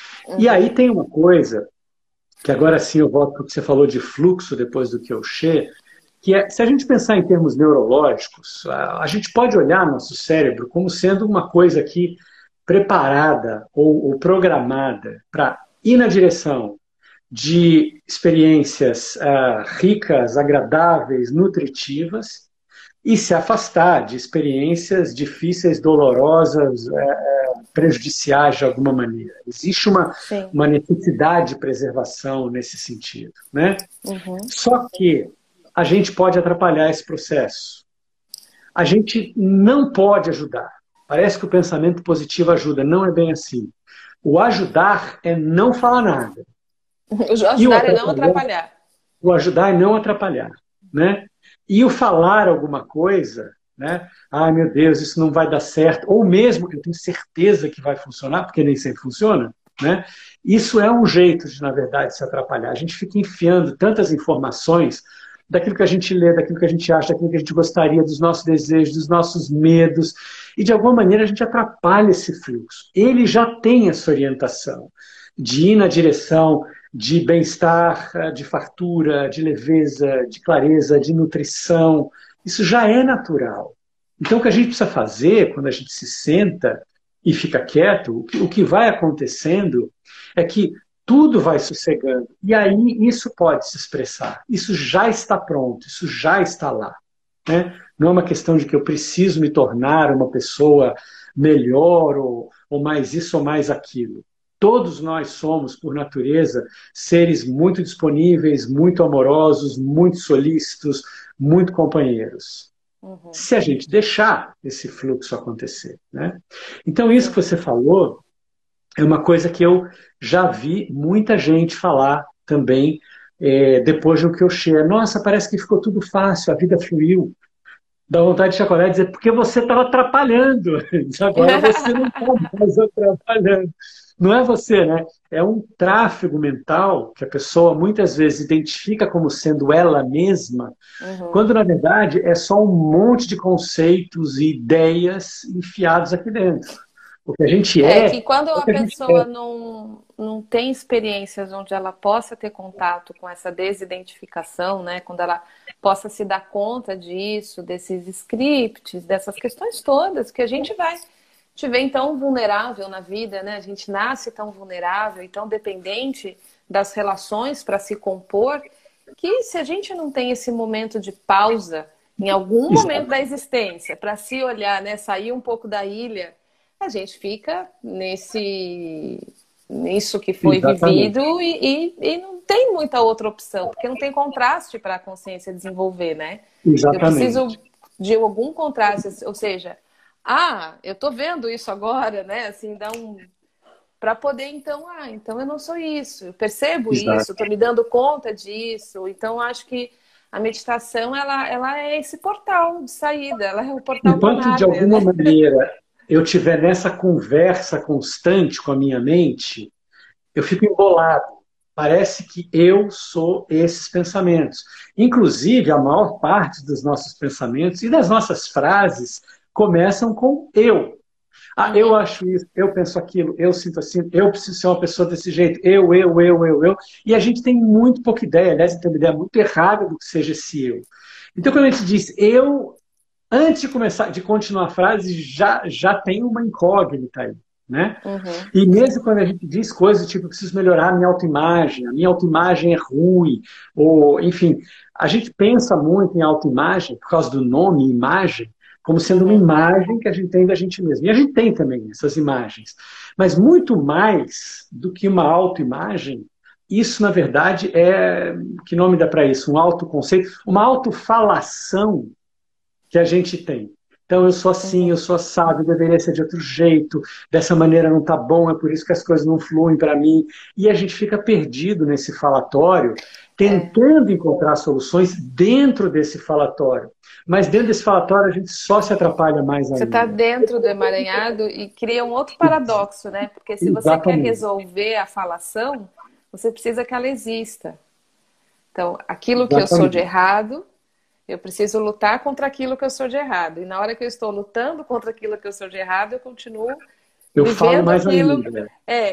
E aí tem uma coisa que agora sim eu volto para o que você falou de fluxo depois do Kyosho, que é, se a gente pensar em termos neurológicos, a gente pode olhar nosso cérebro como sendo uma coisa aqui preparada ou programada para ir na direção de experiências ricas, agradáveis, nutritivas, e se afastar de experiências difíceis, dolorosas, prejudiciais de alguma maneira. Existe Sim. uma necessidade de preservação nesse sentido, né? Só que a gente pode atrapalhar esse processo. A gente não pode ajudar. Parece que o pensamento positivo ajuda. Não é bem assim. O ajudar é não falar nada. O ajudar é não atrapalhar. O ajudar é não atrapalhar, né? E o falar alguma coisa, né? Ai, meu Deus, isso não vai dar certo. Ou mesmo, eu tenho certeza que vai funcionar, porque nem sempre funciona, né? Isso é um jeito de, na verdade, se atrapalhar. A gente fica enfiando tantas informações daquilo que a gente lê, daquilo que a gente acha, daquilo que a gente gostaria, dos nossos desejos, dos nossos medos, e de alguma maneira a gente atrapalha esse fluxo. Ele já tem essa orientação de ir na direção de bem-estar, de fartura, de leveza, de clareza, de nutrição. Isso já é natural. Então, o que a gente precisa fazer quando a gente se senta e fica quieto, o que vai acontecendo é que tudo vai sossegando. E aí isso pode se expressar. Isso já está pronto, isso já está lá. Né? Não é uma questão de que eu preciso me tornar uma pessoa melhor ou mais isso ou mais aquilo. Todos nós somos, por natureza, seres muito disponíveis, muito amorosos, muito solícitos, muito companheiros. Se a gente deixar esse fluxo acontecer. Né? Então, isso que você falou é uma coisa que eu já vi muita gente falar também depois do que eu chego. Nossa, parece que ficou tudo fácil, a vida fluiu. Dá vontade de chacoalhar e dizer, porque você estava atrapalhando. Agora você não está mais atrapalhando. Não é você, né? É um tráfego mental que a pessoa muitas vezes identifica como sendo ela mesma, quando na verdade é só um monte de conceitos e ideias enfiados aqui dentro. O que a gente É que quando a a gente pessoa não tem experiências onde ela possa ter contato com essa desidentificação, né? Quando ela possa se dar conta disso, desses scripts, dessas questões todas, que a gente vai te ver tão vulnerável na vida, né? A gente nasce tão vulnerável e tão dependente das relações para se compor, que se a gente não tem esse momento de pausa em algum momento da existência para se olhar, né? Sair um pouco da ilha, a gente fica nisso que foi vivido e não tem muita outra opção, porque não tem contraste para a consciência desenvolver, né? Exatamente. Eu preciso de algum contraste, ou seja, ah, eu tô vendo isso agora, né? Assim, dá um para poder então, então eu não sou isso, eu percebo isso, Exato. estou me dando conta disso. Então acho que a meditação ela é esse portal de saída, ela é o portal para Enquanto de Nárnia, alguma né? maneira eu tiver nessa conversa constante com a minha mente, eu fico embolado. Parece que eu sou esses pensamentos. Inclusive, a maior parte dos nossos pensamentos e das nossas frases começam com eu. Ah, eu Uhum. acho isso, eu penso aquilo, eu sinto assim, eu preciso ser uma pessoa desse jeito, eu. E a gente tem muito pouca ideia, aliás, tem uma ideia muito errada do que seja esse eu. Então, quando a gente diz eu, antes de começar, de continuar a frase, já tem uma incógnita aí, né? Uhum. E mesmo quando a gente diz coisas tipo, eu preciso melhorar a minha autoimagem é ruim, ou, enfim, a gente pensa muito em autoimagem por causa do nome imagem, como sendo uma Uhum. imagem que a gente tem da gente mesmo. E a gente tem também essas imagens. Mas muito mais do que uma autoimagem, isso, na verdade, que nome dá para isso? Um autoconceito, uma autofalação que a gente tem. Então, eu sou assim, eu Uhum. sou assado, eu deveria ser de outro jeito, dessa maneira não tá bom, é por isso que as coisas não fluem para mim. E a gente fica perdido nesse falatório, É. tentando encontrar soluções dentro desse falatório. Mas dentro desse falatório a gente só se atrapalha mais Você está ainda. dentro do emaranhado e cria um outro paradoxo, né? Porque se você quer Exatamente. resolver a falação, você precisa que ela exista. Então, aquilo que eu sou de Exatamente. errado, eu preciso lutar contra aquilo que eu sou de errado. E na hora que eu estou lutando contra aquilo que eu sou de errado, eu continuo Eu falo vivendo mais aquilo, ainda.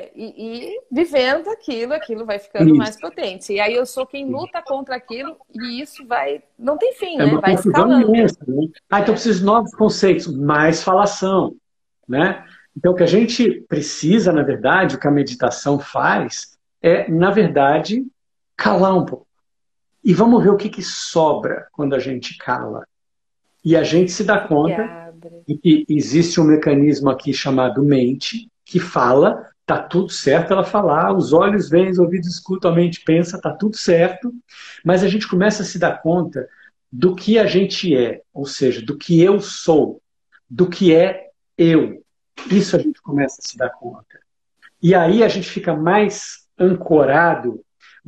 e vivendo aquilo vai ficando mais Isso. potente. E aí eu sou quem luta contra aquilo e isso vai, não tem fim, É né? uma Vai confusão escalando. imensa, né? Ah, então eu É, preciso de novos conceitos, mais falação, né? Então, o que a gente precisa, na verdade, o que a meditação faz é, na verdade, calar um pouco. E vamos ver o que sobra quando a gente cala. E a gente se dá que conta abre. de que existe um mecanismo aqui chamado mente, que fala, tá tudo certo ela falar, os olhos veem, os ouvidos escutam, a mente pensa, tá tudo certo, mas a gente começa a se dar conta do que a gente é, ou seja, do que eu sou, do que é eu. Isso a gente começa a se dar conta. E aí a gente fica mais ancorado,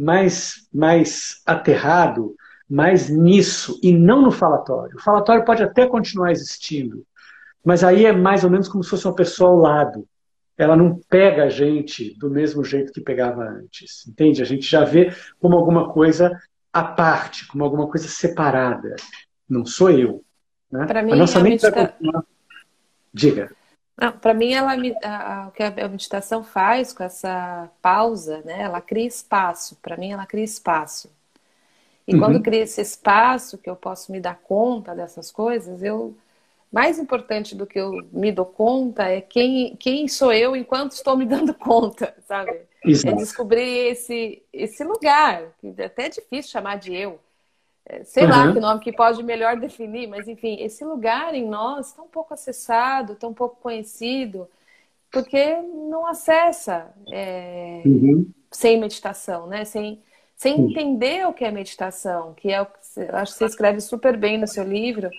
mais aterrado, mais nisso, e não no falatório. O falatório pode até continuar existindo, mas aí é mais ou menos como se fosse uma pessoa ao lado. Ela não pega a gente do mesmo jeito que pegava antes, entende? A gente já vê como alguma coisa à parte, como alguma coisa separada. Não sou eu, né? Para A mim, nossa a mente vai meditação. continuar. Diga. Para mim, o que a meditação faz com essa pausa, né? Ela cria espaço. Para mim, ela cria espaço. E quando Uhum. cria esse espaço que eu posso me dar conta dessas coisas, mais importante do que eu me dou conta é quem sou eu enquanto estou me dando conta, sabe? É Exato. descobrir esse lugar, que é até difícil chamar de eu. Sei lá que Uhum. nome que pode melhor definir, mas enfim, esse lugar em nós tão pouco acessado, tão pouco conhecido, porque não acessa Uhum. sem meditação, né? Sem entender o que é meditação, que é o que eu acho que você escreve super bem no seu livro,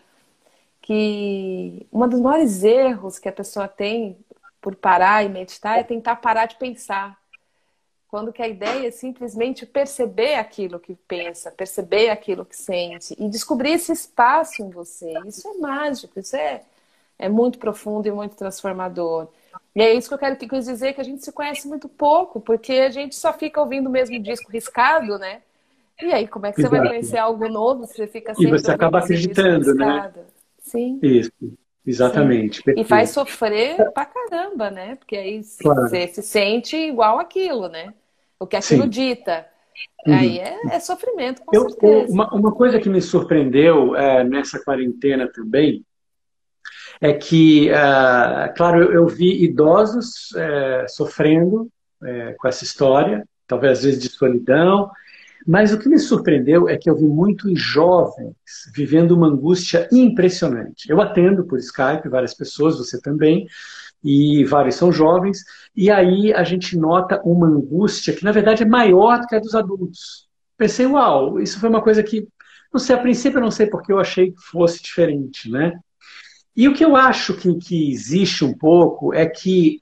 que um dos maiores erros que a pessoa tem por parar e meditar é tentar parar de pensar. Quando que a ideia é simplesmente perceber aquilo que pensa, perceber aquilo que sente e descobrir esse espaço em você. Isso é mágico, é muito profundo e muito transformador. E é isso que eu quis dizer, que a gente se conhece muito pouco, porque a gente só fica ouvindo o mesmo disco riscado, né? E aí, como é que você vai Exato. conhecer algo novo se você fica E sempre você ouvindo acaba esse disco acreditando, né? riscado? Sim. Isso, Sim. exatamente, E faz perfeito. sofrer pra caramba, né? Porque aí Claro, você se sente igual aquilo, né? O que aquilo sim. dita. Aí Uhum. é sofrimento, com certeza. Uma coisa que me surpreendeu nessa quarentena também é que, claro, eu vi idosos sofrendo com essa história, talvez às vezes de solidão, mas o que me surpreendeu é que eu vi muitos jovens vivendo uma angústia impressionante. Eu atendo por Skype várias pessoas, você também, e vários são jovens, e aí a gente nota uma angústia que, na verdade, é maior do que a dos adultos. Pensei, uau, isso foi uma coisa que, não sei, a princípio eu não sei porque eu achei que fosse diferente, né? E o que eu acho que existe um pouco é que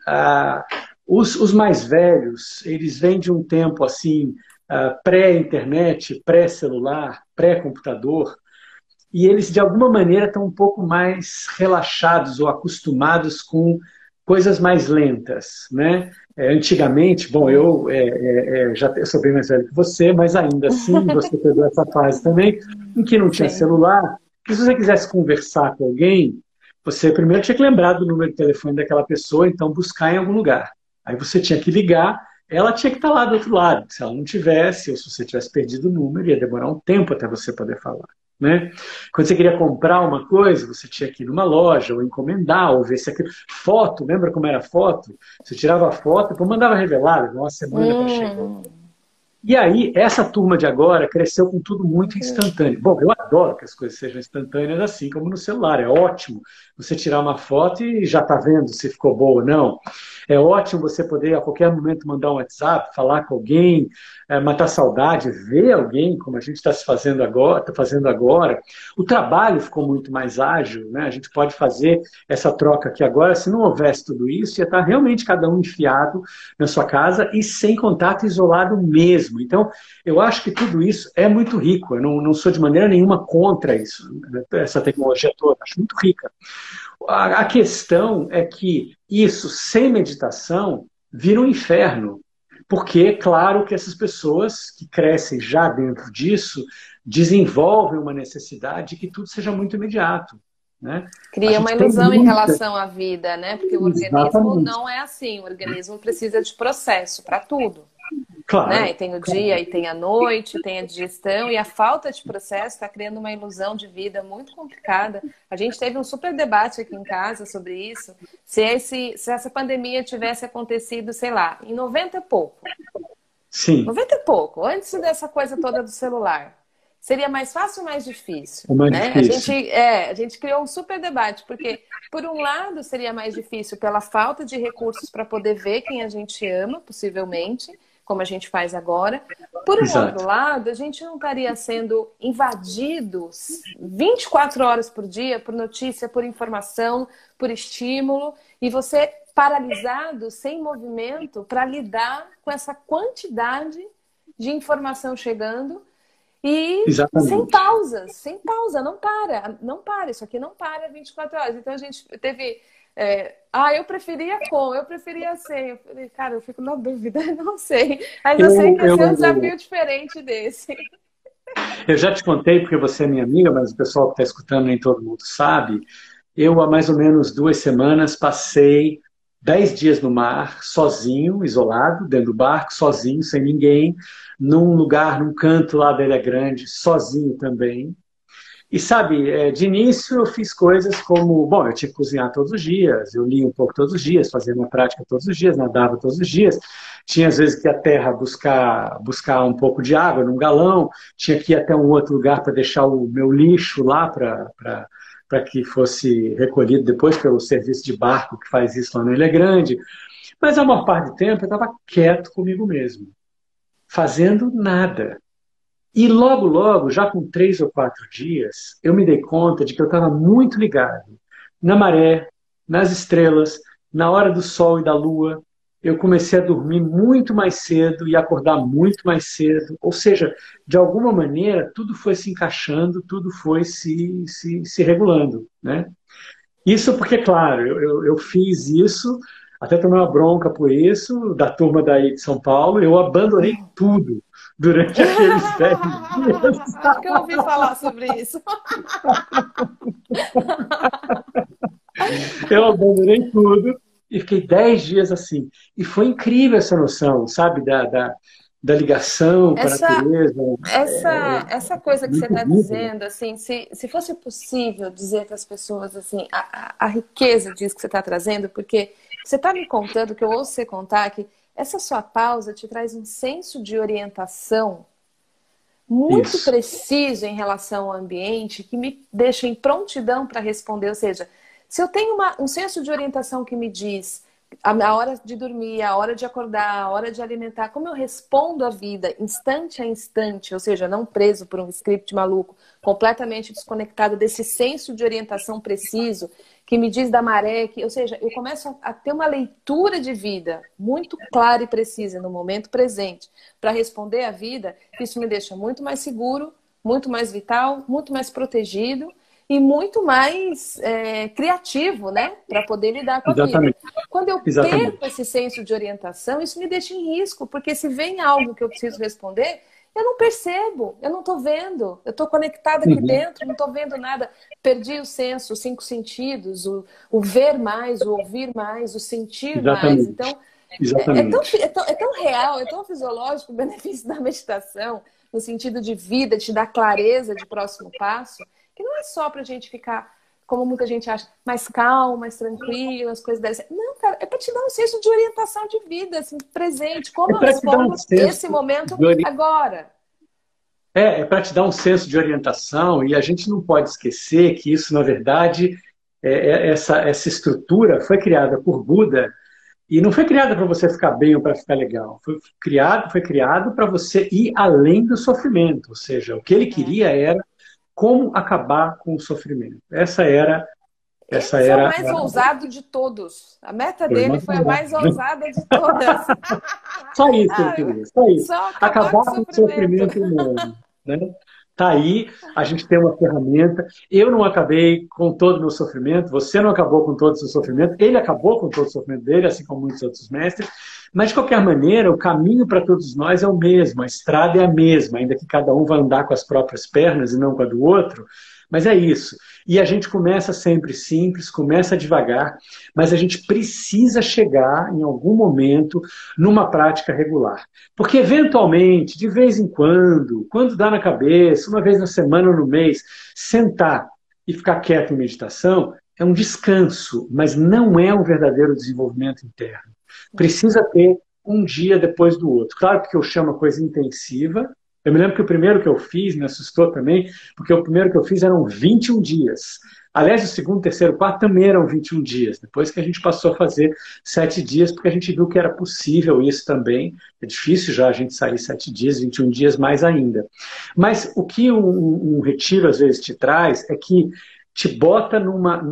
os mais velhos, eles vêm de um tempo assim, pré-internet, pré-celular, pré-computador, e eles, de alguma maneira, estão um pouco mais relaxados ou acostumados com coisas mais lentas, né? Antigamente, bom, eu sou bem mais velho que você, mas ainda assim você pegou essa fase também, em que não tinha Sim. celular, que se você quisesse conversar com alguém, você primeiro tinha que lembrar do número de telefone daquela pessoa, então buscar em algum lugar. Aí você tinha que ligar, ela tinha que estar lá do outro lado. Se ela não tivesse, ou se você tivesse perdido o número, ia demorar um tempo até você poder falar, né? Quando você queria comprar uma coisa, você tinha que ir numa loja, ou encomendar, ou ver se aquilo. Foto, lembra como era foto? Você tirava a foto, depois mandava revelar, levava uma semana para chegar. Hum, E aí, essa turma de agora cresceu com tudo muito instantâneo. Bom, eu adoro que as coisas sejam instantâneas assim, como no celular. É ótimo você tirar uma foto e já está vendo se ficou boa ou não. É ótimo você poder, a qualquer momento, mandar um WhatsApp, falar com alguém, matar saudade, ver alguém, como a gente está se fazendo agora, está fazendo agora. O trabalho ficou muito mais ágil, né? A gente pode fazer essa troca aqui agora. Se não houvesse tudo isso, ia estar realmente cada um enfiado na sua casa e sem contato, isolado mesmo. Então, eu acho que tudo isso é muito rico. Eu não sou de maneira nenhuma contra isso, essa tecnologia toda. Acho muito rica. A questão é que isso, sem meditação, vira um inferno. Porque, é claro que essas pessoas que crescem já dentro disso desenvolvem uma necessidade de que tudo seja muito imediato, né? A cria uma gente tem ilusão em muita... relação à vida, né? Porque o organismo Exatamente. não é assim. O organismo precisa de processo para tudo. Né? E Claro, tem o claro. dia, e tem a noite, tem a digestão, e a falta de processo está criando uma ilusão de vida muito complicada. A gente teve um super debate aqui em casa sobre isso. Se essa pandemia tivesse acontecido, sei lá, em 90 e pouco, Sim, 90 e pouco, antes dessa coisa toda do celular, seria mais fácil ou mais difícil? é mais Né? difícil. A gente criou um super debate, porque, por um lado, seria mais difícil pela falta de recursos para poder ver quem a gente ama, possivelmente, como a gente faz agora. Por um outro Exato. lado, a gente não estaria sendo invadidos 24 horas por dia por notícia, por informação, por estímulo, e você paralisado, sem movimento, para lidar com essa quantidade de informação chegando e Exatamente. sem pausa, não para, isso aqui não para 24 horas. Então a gente teve, eu preferia sem. Eu falei, cara, eu fico na dúvida, não sei. Mas eu sei Eu, que ia ser um eu, desafio diferente desse. eu já te contei, porque você é minha amiga, mas o pessoal que está escutando nem todo mundo sabe. Eu, há mais ou menos 2 semanas, passei 10 dias no mar, sozinho, isolado, dentro do barco, sozinho, sem ninguém, num lugar, num canto lá da Ilha Grande, sozinho também. E sabe, de início eu fiz coisas como, bom, eu tinha que cozinhar todos os dias, eu lia um pouco todos os dias, fazia minha prática todos os dias, nadava todos os dias, tinha às vezes que ir à terra buscar um pouco de água num galão, tinha que ir até um outro lugar para deixar o meu lixo lá para que fosse recolhido depois pelo serviço de barco que faz isso lá na Ilha Grande. Mas a maior parte do tempo eu estava quieto comigo mesmo, fazendo nada. E logo, logo, já com 3 ou 4 dias, eu me dei conta de que eu estava muito ligado na maré, nas estrelas, na hora do sol e da lua. Eu comecei a dormir muito mais cedo e acordar muito mais cedo. Ou seja, de alguma maneira, tudo foi se encaixando, tudo foi se regulando, né? Isso porque, claro, eu fiz isso, até tomei uma bronca por isso, da turma daí de São Paulo, eu abandonei tudo durante aqueles 10 dias. Acho que eu ouvi falar sobre isso. Eu abandonei tudo e fiquei 10 dias assim. E foi incrível essa noção, sabe, da ligação com a Essa, natureza. essa coisa que você Muito está vivo. dizendo, assim, se fosse possível dizer para as pessoas assim, a riqueza disso que você está trazendo, porque você está me contando, que eu ouço você contar, que essa sua pausa te traz um senso de orientação muito Isso. preciso em relação ao ambiente, que me deixa em prontidão para responder. Ou seja, se eu tenho um senso de orientação que me diz a hora de dormir, a hora de acordar, a hora de alimentar, como eu respondo à vida instante a instante, ou seja, não preso por um script maluco, completamente desconectado desse senso de orientação preciso, que me diz da maré, ou seja, eu começo a ter uma leitura de vida muito clara e precisa no momento presente para responder à vida, isso me deixa muito mais seguro, muito mais vital, muito mais protegido e muito mais criativo, né? Para poder lidar com a vida. Quando eu perco esse senso de orientação, isso me deixa em risco, porque se vem algo que eu preciso responder, eu não percebo, eu não estou vendo, eu estou conectada aqui dentro, não estou vendo nada. Perdi o senso, os 5 sentidos, o ver mais, o ouvir mais, o sentir mais. Então, é tão real, é tão fisiológico o benefício da meditação, no sentido de vida, de te dar clareza de próximo passo, que não é só para a gente ficar, como muita gente acha, mais calmo, mais tranquilo, as coisas dessas. Não, cara, é para te dar um senso de orientação de vida, assim, presente. Como eu respondo esse momento agora? É para te dar um senso de orientação, e a gente não pode esquecer que isso, na verdade, essa estrutura foi criada por Buda, e não foi criada para você ficar bem ou para ficar legal. Foi criado para você ir além do sofrimento. Ou seja, o que ele queria era como acabar com o sofrimento. Essa era foi o mais ousado de todos. A meta dele foi a mais ousada de todas. Só isso que ele queria. Só isso. Só acabar com o sofrimento humano. Né? Tá aí, a gente tem uma ferramenta. Eu não acabei com todo o meu sofrimento, você não acabou com todo o seu sofrimento, ele acabou com todo o sofrimento dele, assim como muitos outros mestres. Mas, de qualquer maneira, o caminho para todos nós é o mesmo, a estrada é a mesma, ainda que cada um vá andar com as próprias pernas e não com a do outro. Mas é isso. E a gente começa sempre simples, começa devagar, mas a gente precisa chegar, em algum momento, numa prática regular. Porque, eventualmente, de vez em quando dá na cabeça, uma vez na semana ou no mês, sentar e ficar quieto em meditação é um descanso, mas não é um verdadeiro desenvolvimento interno. Precisa ter um dia depois do outro. Claro que eu chamo a coisa intensiva. Eu me lembro que o primeiro que eu fiz me assustou também, porque o primeiro que eu fiz eram 21 dias. Aliás, o segundo, terceiro, quarto também eram 21 dias. Depois que a gente passou a fazer 7 dias, porque a gente viu que era possível isso também. É difícil já a gente sair 7 dias, 21 dias mais ainda. Mas o que um retiro às vezes te traz é que te bota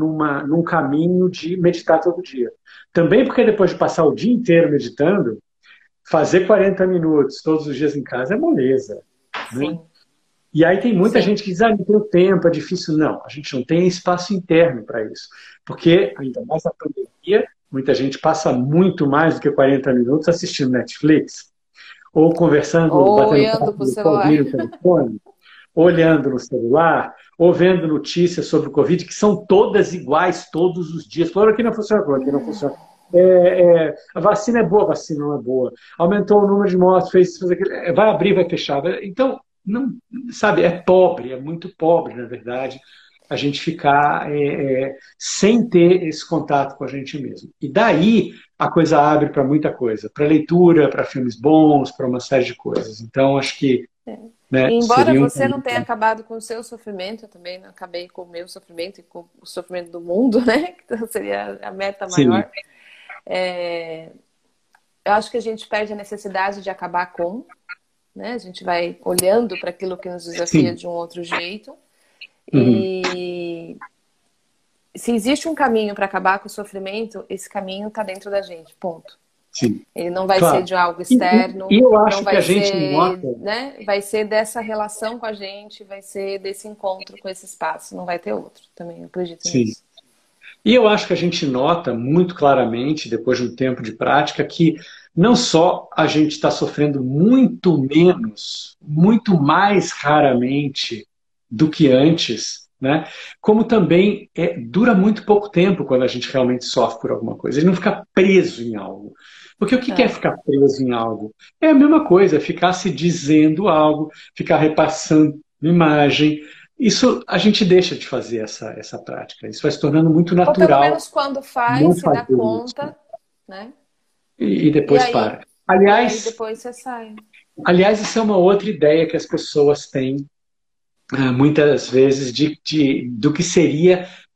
num caminho de meditar todo dia. Também porque depois de passar o dia inteiro meditando, fazer 40 minutos todos os dias em casa é moleza. Né? E aí tem muita gente que diz, não tenho tempo, é difícil. Não, a gente não tem espaço interno para isso. Porque, ainda mais na pandemia, muita gente passa muito mais do que 40 minutos assistindo Netflix, ou conversando, batendo papo no telefone, olhando no celular, ou vendo notícias sobre o Covid, que são todas iguais todos os dias. Cloroquina funciona, cloroquina não funciona. A vacina é boa, a vacina não é boa. Aumentou o número de mortes, fez aquilo, vai abrir, vai fechar. Então, não, sabe, é pobre, é muito pobre, na verdade, a gente ficar sem ter esse contato com a gente mesmo. E daí a coisa abre para muita coisa, para leitura, para filmes bons, para uma série de coisas. Então, acho que né, embora você não tenha acabado com o seu sofrimento, eu também não acabei com o meu sofrimento e com o sofrimento do mundo, né? Então seria a meta maior. Eu acho que a gente perde a necessidade de acabar com, né? A gente vai olhando para aquilo que nos desafia de um outro jeito. E se existe um caminho para acabar com o sofrimento, esse caminho está dentro da gente, ponto. Sim. Ele não vai ser de algo externo. E eu acho não vai que a gente ser, nota... né? Vai ser dessa relação com a gente, vai ser desse encontro com esse espaço. Não vai ter outro. Também eu acredito nisso. E eu acho que a gente nota muito claramente, depois de um tempo de prática, que não só a gente está sofrendo muito menos, muito mais raramente do que antes, né? Como também dura muito pouco tempo quando a gente realmente sofre por alguma coisa. Ele não fica preso em algo. Porque o que é ficar preso em algo? É a mesma coisa, ficar se dizendo algo, ficar repassando imagem. Isso a gente deixa de fazer essa prática. Isso vai se tornando muito natural. Ou pelo menos quando faz, se dá conta, né? E depois para. Aliás, depois você sai. Aliás, isso é uma outra ideia que as pessoas têm muitas vezes do que seria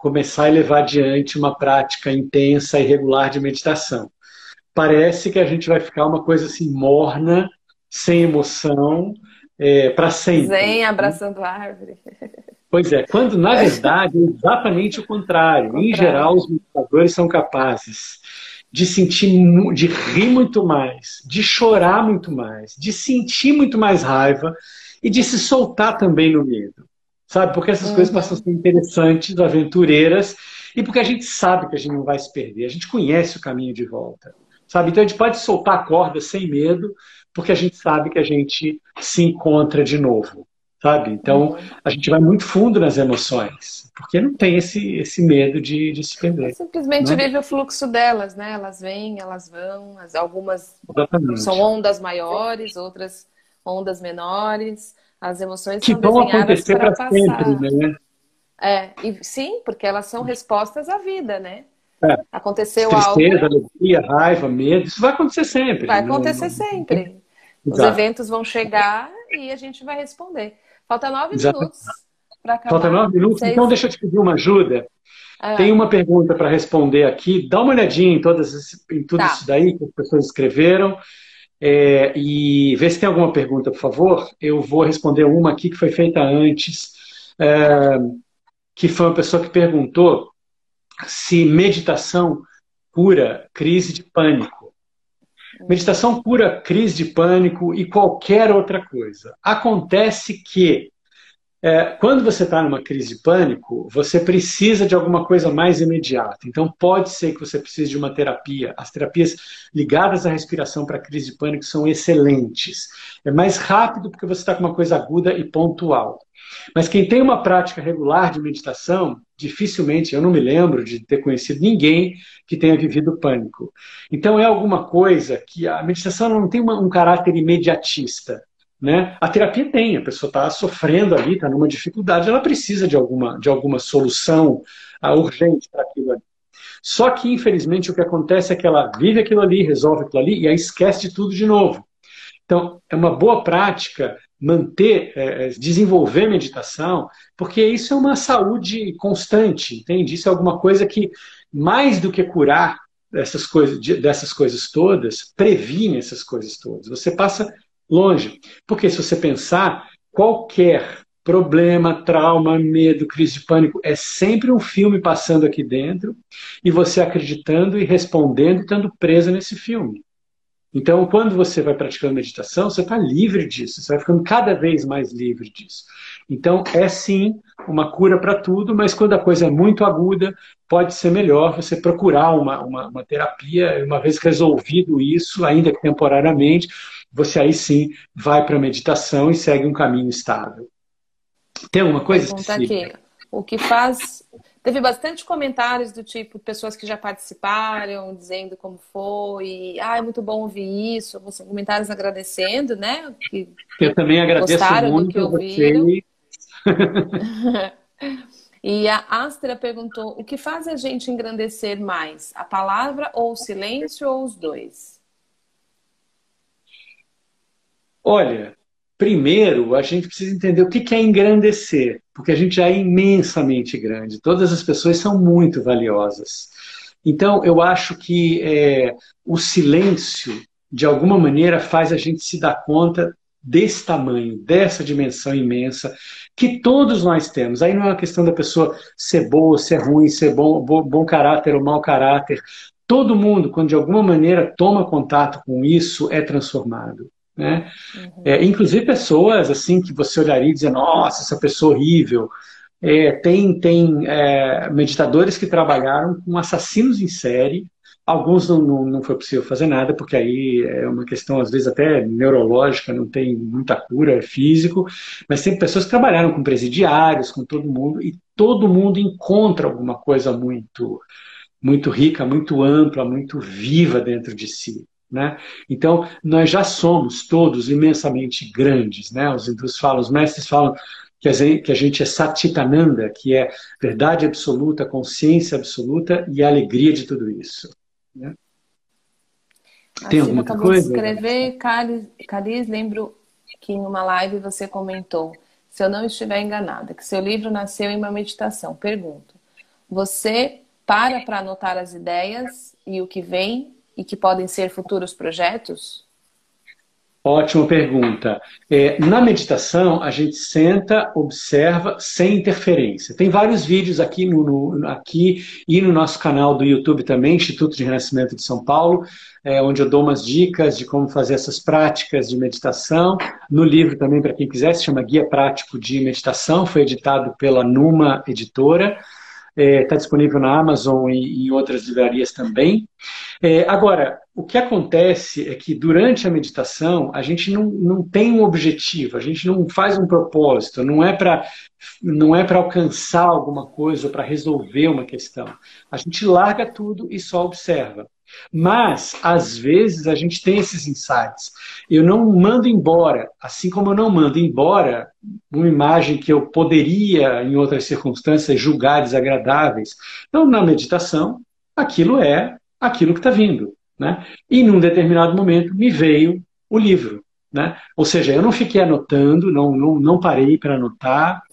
começar a levar adiante uma prática intensa e regular de meditação. Parece que a gente vai ficar uma coisa assim morna, sem emoção, para sempre. Zen abraçando a árvore. Pois é, quando na verdade é exatamente o O contrário. Em geral, contrário. os meditadores são capazes de sentir, de rir muito mais, de chorar muito mais, de sentir muito mais raiva e de se soltar também no medo. Sabe? Porque essas coisas passam a Uhum. ser interessantes, aventureiras, e porque a gente sabe que a gente não vai se perder, a gente conhece o caminho de volta. Sabe? Então a gente pode soltar a corda sem medo, porque a gente sabe que a gente se encontra de novo. Sabe? Então, Uhum. a gente vai muito fundo nas emoções, porque não tem esse medo de se Ela perder, simplesmente né? vive o fluxo delas, né? Elas vêm, elas vão, algumas são Exatamente. ondas maiores, outras ondas menores. As emoções Que são vão desenhadas acontecer para para sempre, passar. né? E sim, porque elas são respostas à vida, né? É, Aconteceu tristeza, algo, alegria, raiva, medo, isso vai acontecer sempre. vai acontecer sempre. Os Exato, eventos vão chegar e a gente vai responder. Falta nove exato. minutos para Falta acabar. 9 minutos, então Seis. deixa eu te pedir uma ajuda. Tem Ah, uma pergunta para responder aqui. Dá uma olhadinha em tudo isso tá. daí que as pessoas escreveram. E vê se tem alguma pergunta, por favor. Eu vou responder uma aqui que foi feita antes, é, que foi uma pessoa que perguntou se meditação cura crise de pânico. Hum, Meditação cura crise de pânico e qualquer outra coisa. Acontece que quando você está numa crise de pânico, você precisa de alguma coisa mais imediata. Então, pode ser que você precise de uma terapia. As terapias ligadas à respiração para crise de pânico são excelentes. É mais rápido porque você está com uma coisa aguda e pontual. Mas quem tem uma prática regular de meditação, dificilmente, eu não me lembro de ter conhecido ninguém que tenha vivido pânico. Então, é alguma coisa que a meditação não tem um caráter imediatista. Né? A terapia tem, a pessoa está sofrendo ali, está numa dificuldade, ela precisa de alguma solução urgente para aquilo ali. Só que, infelizmente, o que acontece é que ela vive aquilo ali, resolve aquilo ali e aí esquece de tudo de novo. Então, é uma boa prática manter, desenvolver meditação, porque isso é uma saúde constante, entende? Isso é alguma coisa que, mais do que curar dessas coisas todas, previne essas coisas todas. Você passa longe. Porque se você pensar, qualquer problema, trauma, medo, crise de pânico, é sempre um filme passando aqui dentro e você acreditando e respondendo e estando presa nesse filme. Então, quando você vai praticando meditação, você está livre disso, você vai ficando cada vez mais livre disso. Então, é sim uma cura para tudo, mas quando a coisa é muito aguda, pode ser melhor você procurar uma terapia, uma vez resolvido isso, ainda que temporariamente, você aí sim vai para a meditação e segue um caminho estável. Tem alguma coisa pergunta específica? aqui. O que faz. Teve bastante comentários do tipo, pessoas que já participaram, dizendo como foi. Ah, é muito bom ouvir isso. Comentários agradecendo, né? Que Eu também agradeço gostaram do que muito a ouviram. você. E a Astra perguntou: o que faz a gente engrandecer mais? A palavra ou o silêncio ou os dois? Olha, primeiro a gente precisa entender o que é engrandecer, porque a gente já é imensamente grande. Todas as pessoas são muito valiosas. Então, eu acho que o silêncio, de alguma maneira, faz a gente se dar conta desse tamanho, dessa dimensão imensa que todos nós temos. Aí não é uma questão da pessoa ser boa, ser ruim, ser bom caráter ou mau caráter. Todo mundo, quando de alguma maneira toma contato com isso, é transformado. Né? Uhum. Inclusive pessoas assim que você olharia e dizer, nossa, essa pessoa horrível. Tem meditadores que trabalharam com assassinos em série. Alguns não foi possível fazer nada, porque aí é uma questão, às vezes, até neurológica, não tem muita cura, é físico. Mas tem pessoas que trabalharam com presidiários, com todo mundo encontra alguma coisa muito, muito rica, muito ampla, muito viva dentro de si. Né? Então, nós já somos todos imensamente grandes. Né? Os hindus falam, os mestres falam que a gente é Satchitananda, que é verdade absoluta, consciência absoluta e a alegria de tudo isso. Né? A Tem alguma Silvia outra acabou de coisa? escrever. Caris, lembro que em uma live você comentou, se eu não estiver enganada, que seu livro nasceu em uma meditação. Pergunto: você para anotar as ideias e o que vem e que podem ser futuros projetos? Ótima pergunta. Na meditação, a gente senta, observa, sem interferência. Tem vários vídeos aqui, aqui e no nosso canal do YouTube também, Instituto de Renascimento de São Paulo, onde eu dou umas dicas de como fazer essas práticas de meditação. No livro também, para quem quiser, se chama Guia Prático de Meditação, foi editado pela Numa Editora. Está disponível na Amazon e em outras livrarias também. Agora, o que acontece é que durante a meditação a gente não tem um objetivo, a gente não faz um propósito, não é para alcançar alguma coisa ou para resolver uma questão. A gente larga tudo e só observa. Mas, às vezes, a gente tem esses insights. Eu não mando embora, assim como eu não mando embora uma imagem que eu poderia, em outras circunstâncias, julgar desagradáveis. Então, na meditação, aquilo é aquilo que está vindo, né? E num determinado momento me veio o livro, né? Ou seja, eu não fiquei anotando, não parei para anotar,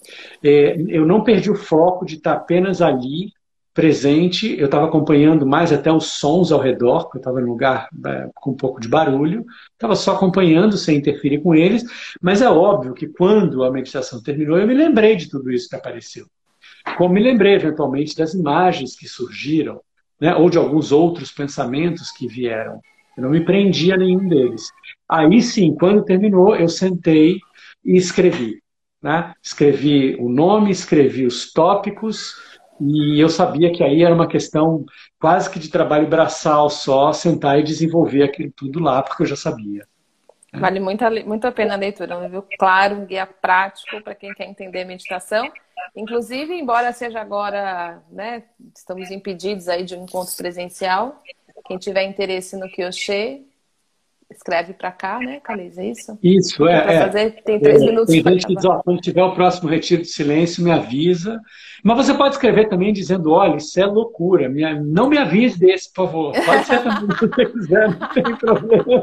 eu não perdi o foco de estar apenas ali, presente, eu estava acompanhando mais até os sons ao redor, porque eu estava em um lugar com um pouco de barulho, estava só acompanhando, sem interferir com eles, mas é óbvio que quando a meditação terminou, eu me lembrei de tudo isso que apareceu. Como me lembrei, eventualmente, das imagens que surgiram, né, ou de alguns outros pensamentos que vieram. Eu não me prendi a nenhum deles. Aí sim, quando terminou, eu sentei e escrevi. Né? Escrevi o nome, escrevi os tópicos, e eu sabia que aí era uma questão quase que de trabalho braçal só, sentar e desenvolver aquilo tudo lá, porque eu já sabia. Né? Vale muito a pena a leitura, um livro claro, um guia prático para quem quer entender meditação. Inclusive, embora seja agora, né, estamos impedidos aí de um encontro presencial, quem tiver interesse no Kyoshe, escreve para cá, né, Calise, é isso? Isso, Fazer, tem 3 minutos tem para gente que diz, ó, quando tiver o próximo retiro de silêncio, me avisa. Mas você pode escrever também dizendo, olha, isso é loucura, não me avise desse, por favor. Pode ser também, se você quiser, não tem problema.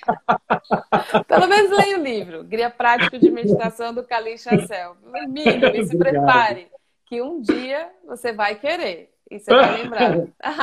Pelo menos leia o livro, Guia Prático de Meditação do Khalil Chassel. No mínimo, e se prepare, que um dia você vai querer. E você vai lembrar.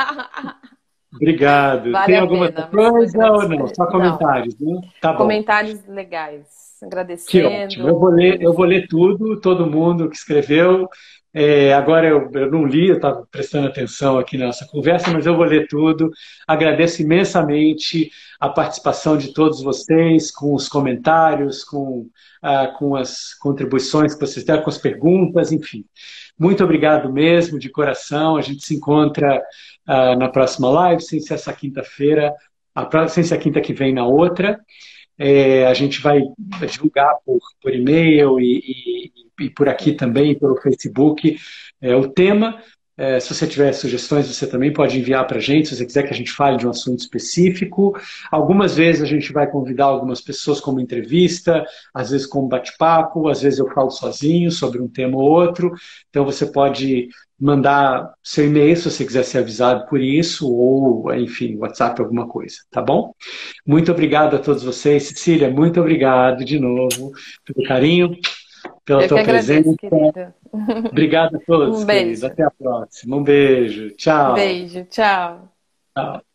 Obrigado. Vale Tem a alguma pena, coisa ou não? Só comentários, né? Tá bom. Comentários legais. Que Agradecendo. ótimo. Eu vou ler tudo, todo mundo que escreveu. Agora eu não li, eu estava prestando atenção aqui na nossa conversa, mas eu vou ler tudo. Agradeço imensamente a participação de todos vocês, com os comentários, com as contribuições que vocês deram, com as perguntas, enfim. Muito obrigado mesmo, de coração. A gente se encontra na próxima live, sem ser essa quinta-feira, sem ser a quinta que vem na outra. A gente vai divulgar por e-mail e por aqui também, pelo Facebook, o tema. Se você tiver sugestões, você também pode enviar para a gente, se você quiser que a gente fale de um assunto específico. Algumas vezes a gente vai convidar algumas pessoas como entrevista, às vezes como bate-papo, às vezes eu falo sozinho sobre um tema ou outro. Então você pode mandar seu e-mail se você quiser ser avisado por isso, ou, enfim, WhatsApp, alguma coisa, tá bom? Muito obrigado a todos vocês. Cecília, muito obrigado de novo pelo carinho, pela tua presença. Querida. Obrigado a todos, Um beijo. querido. Até a próxima. Um beijo. Tchau. Beijo. Tchau. Tchau.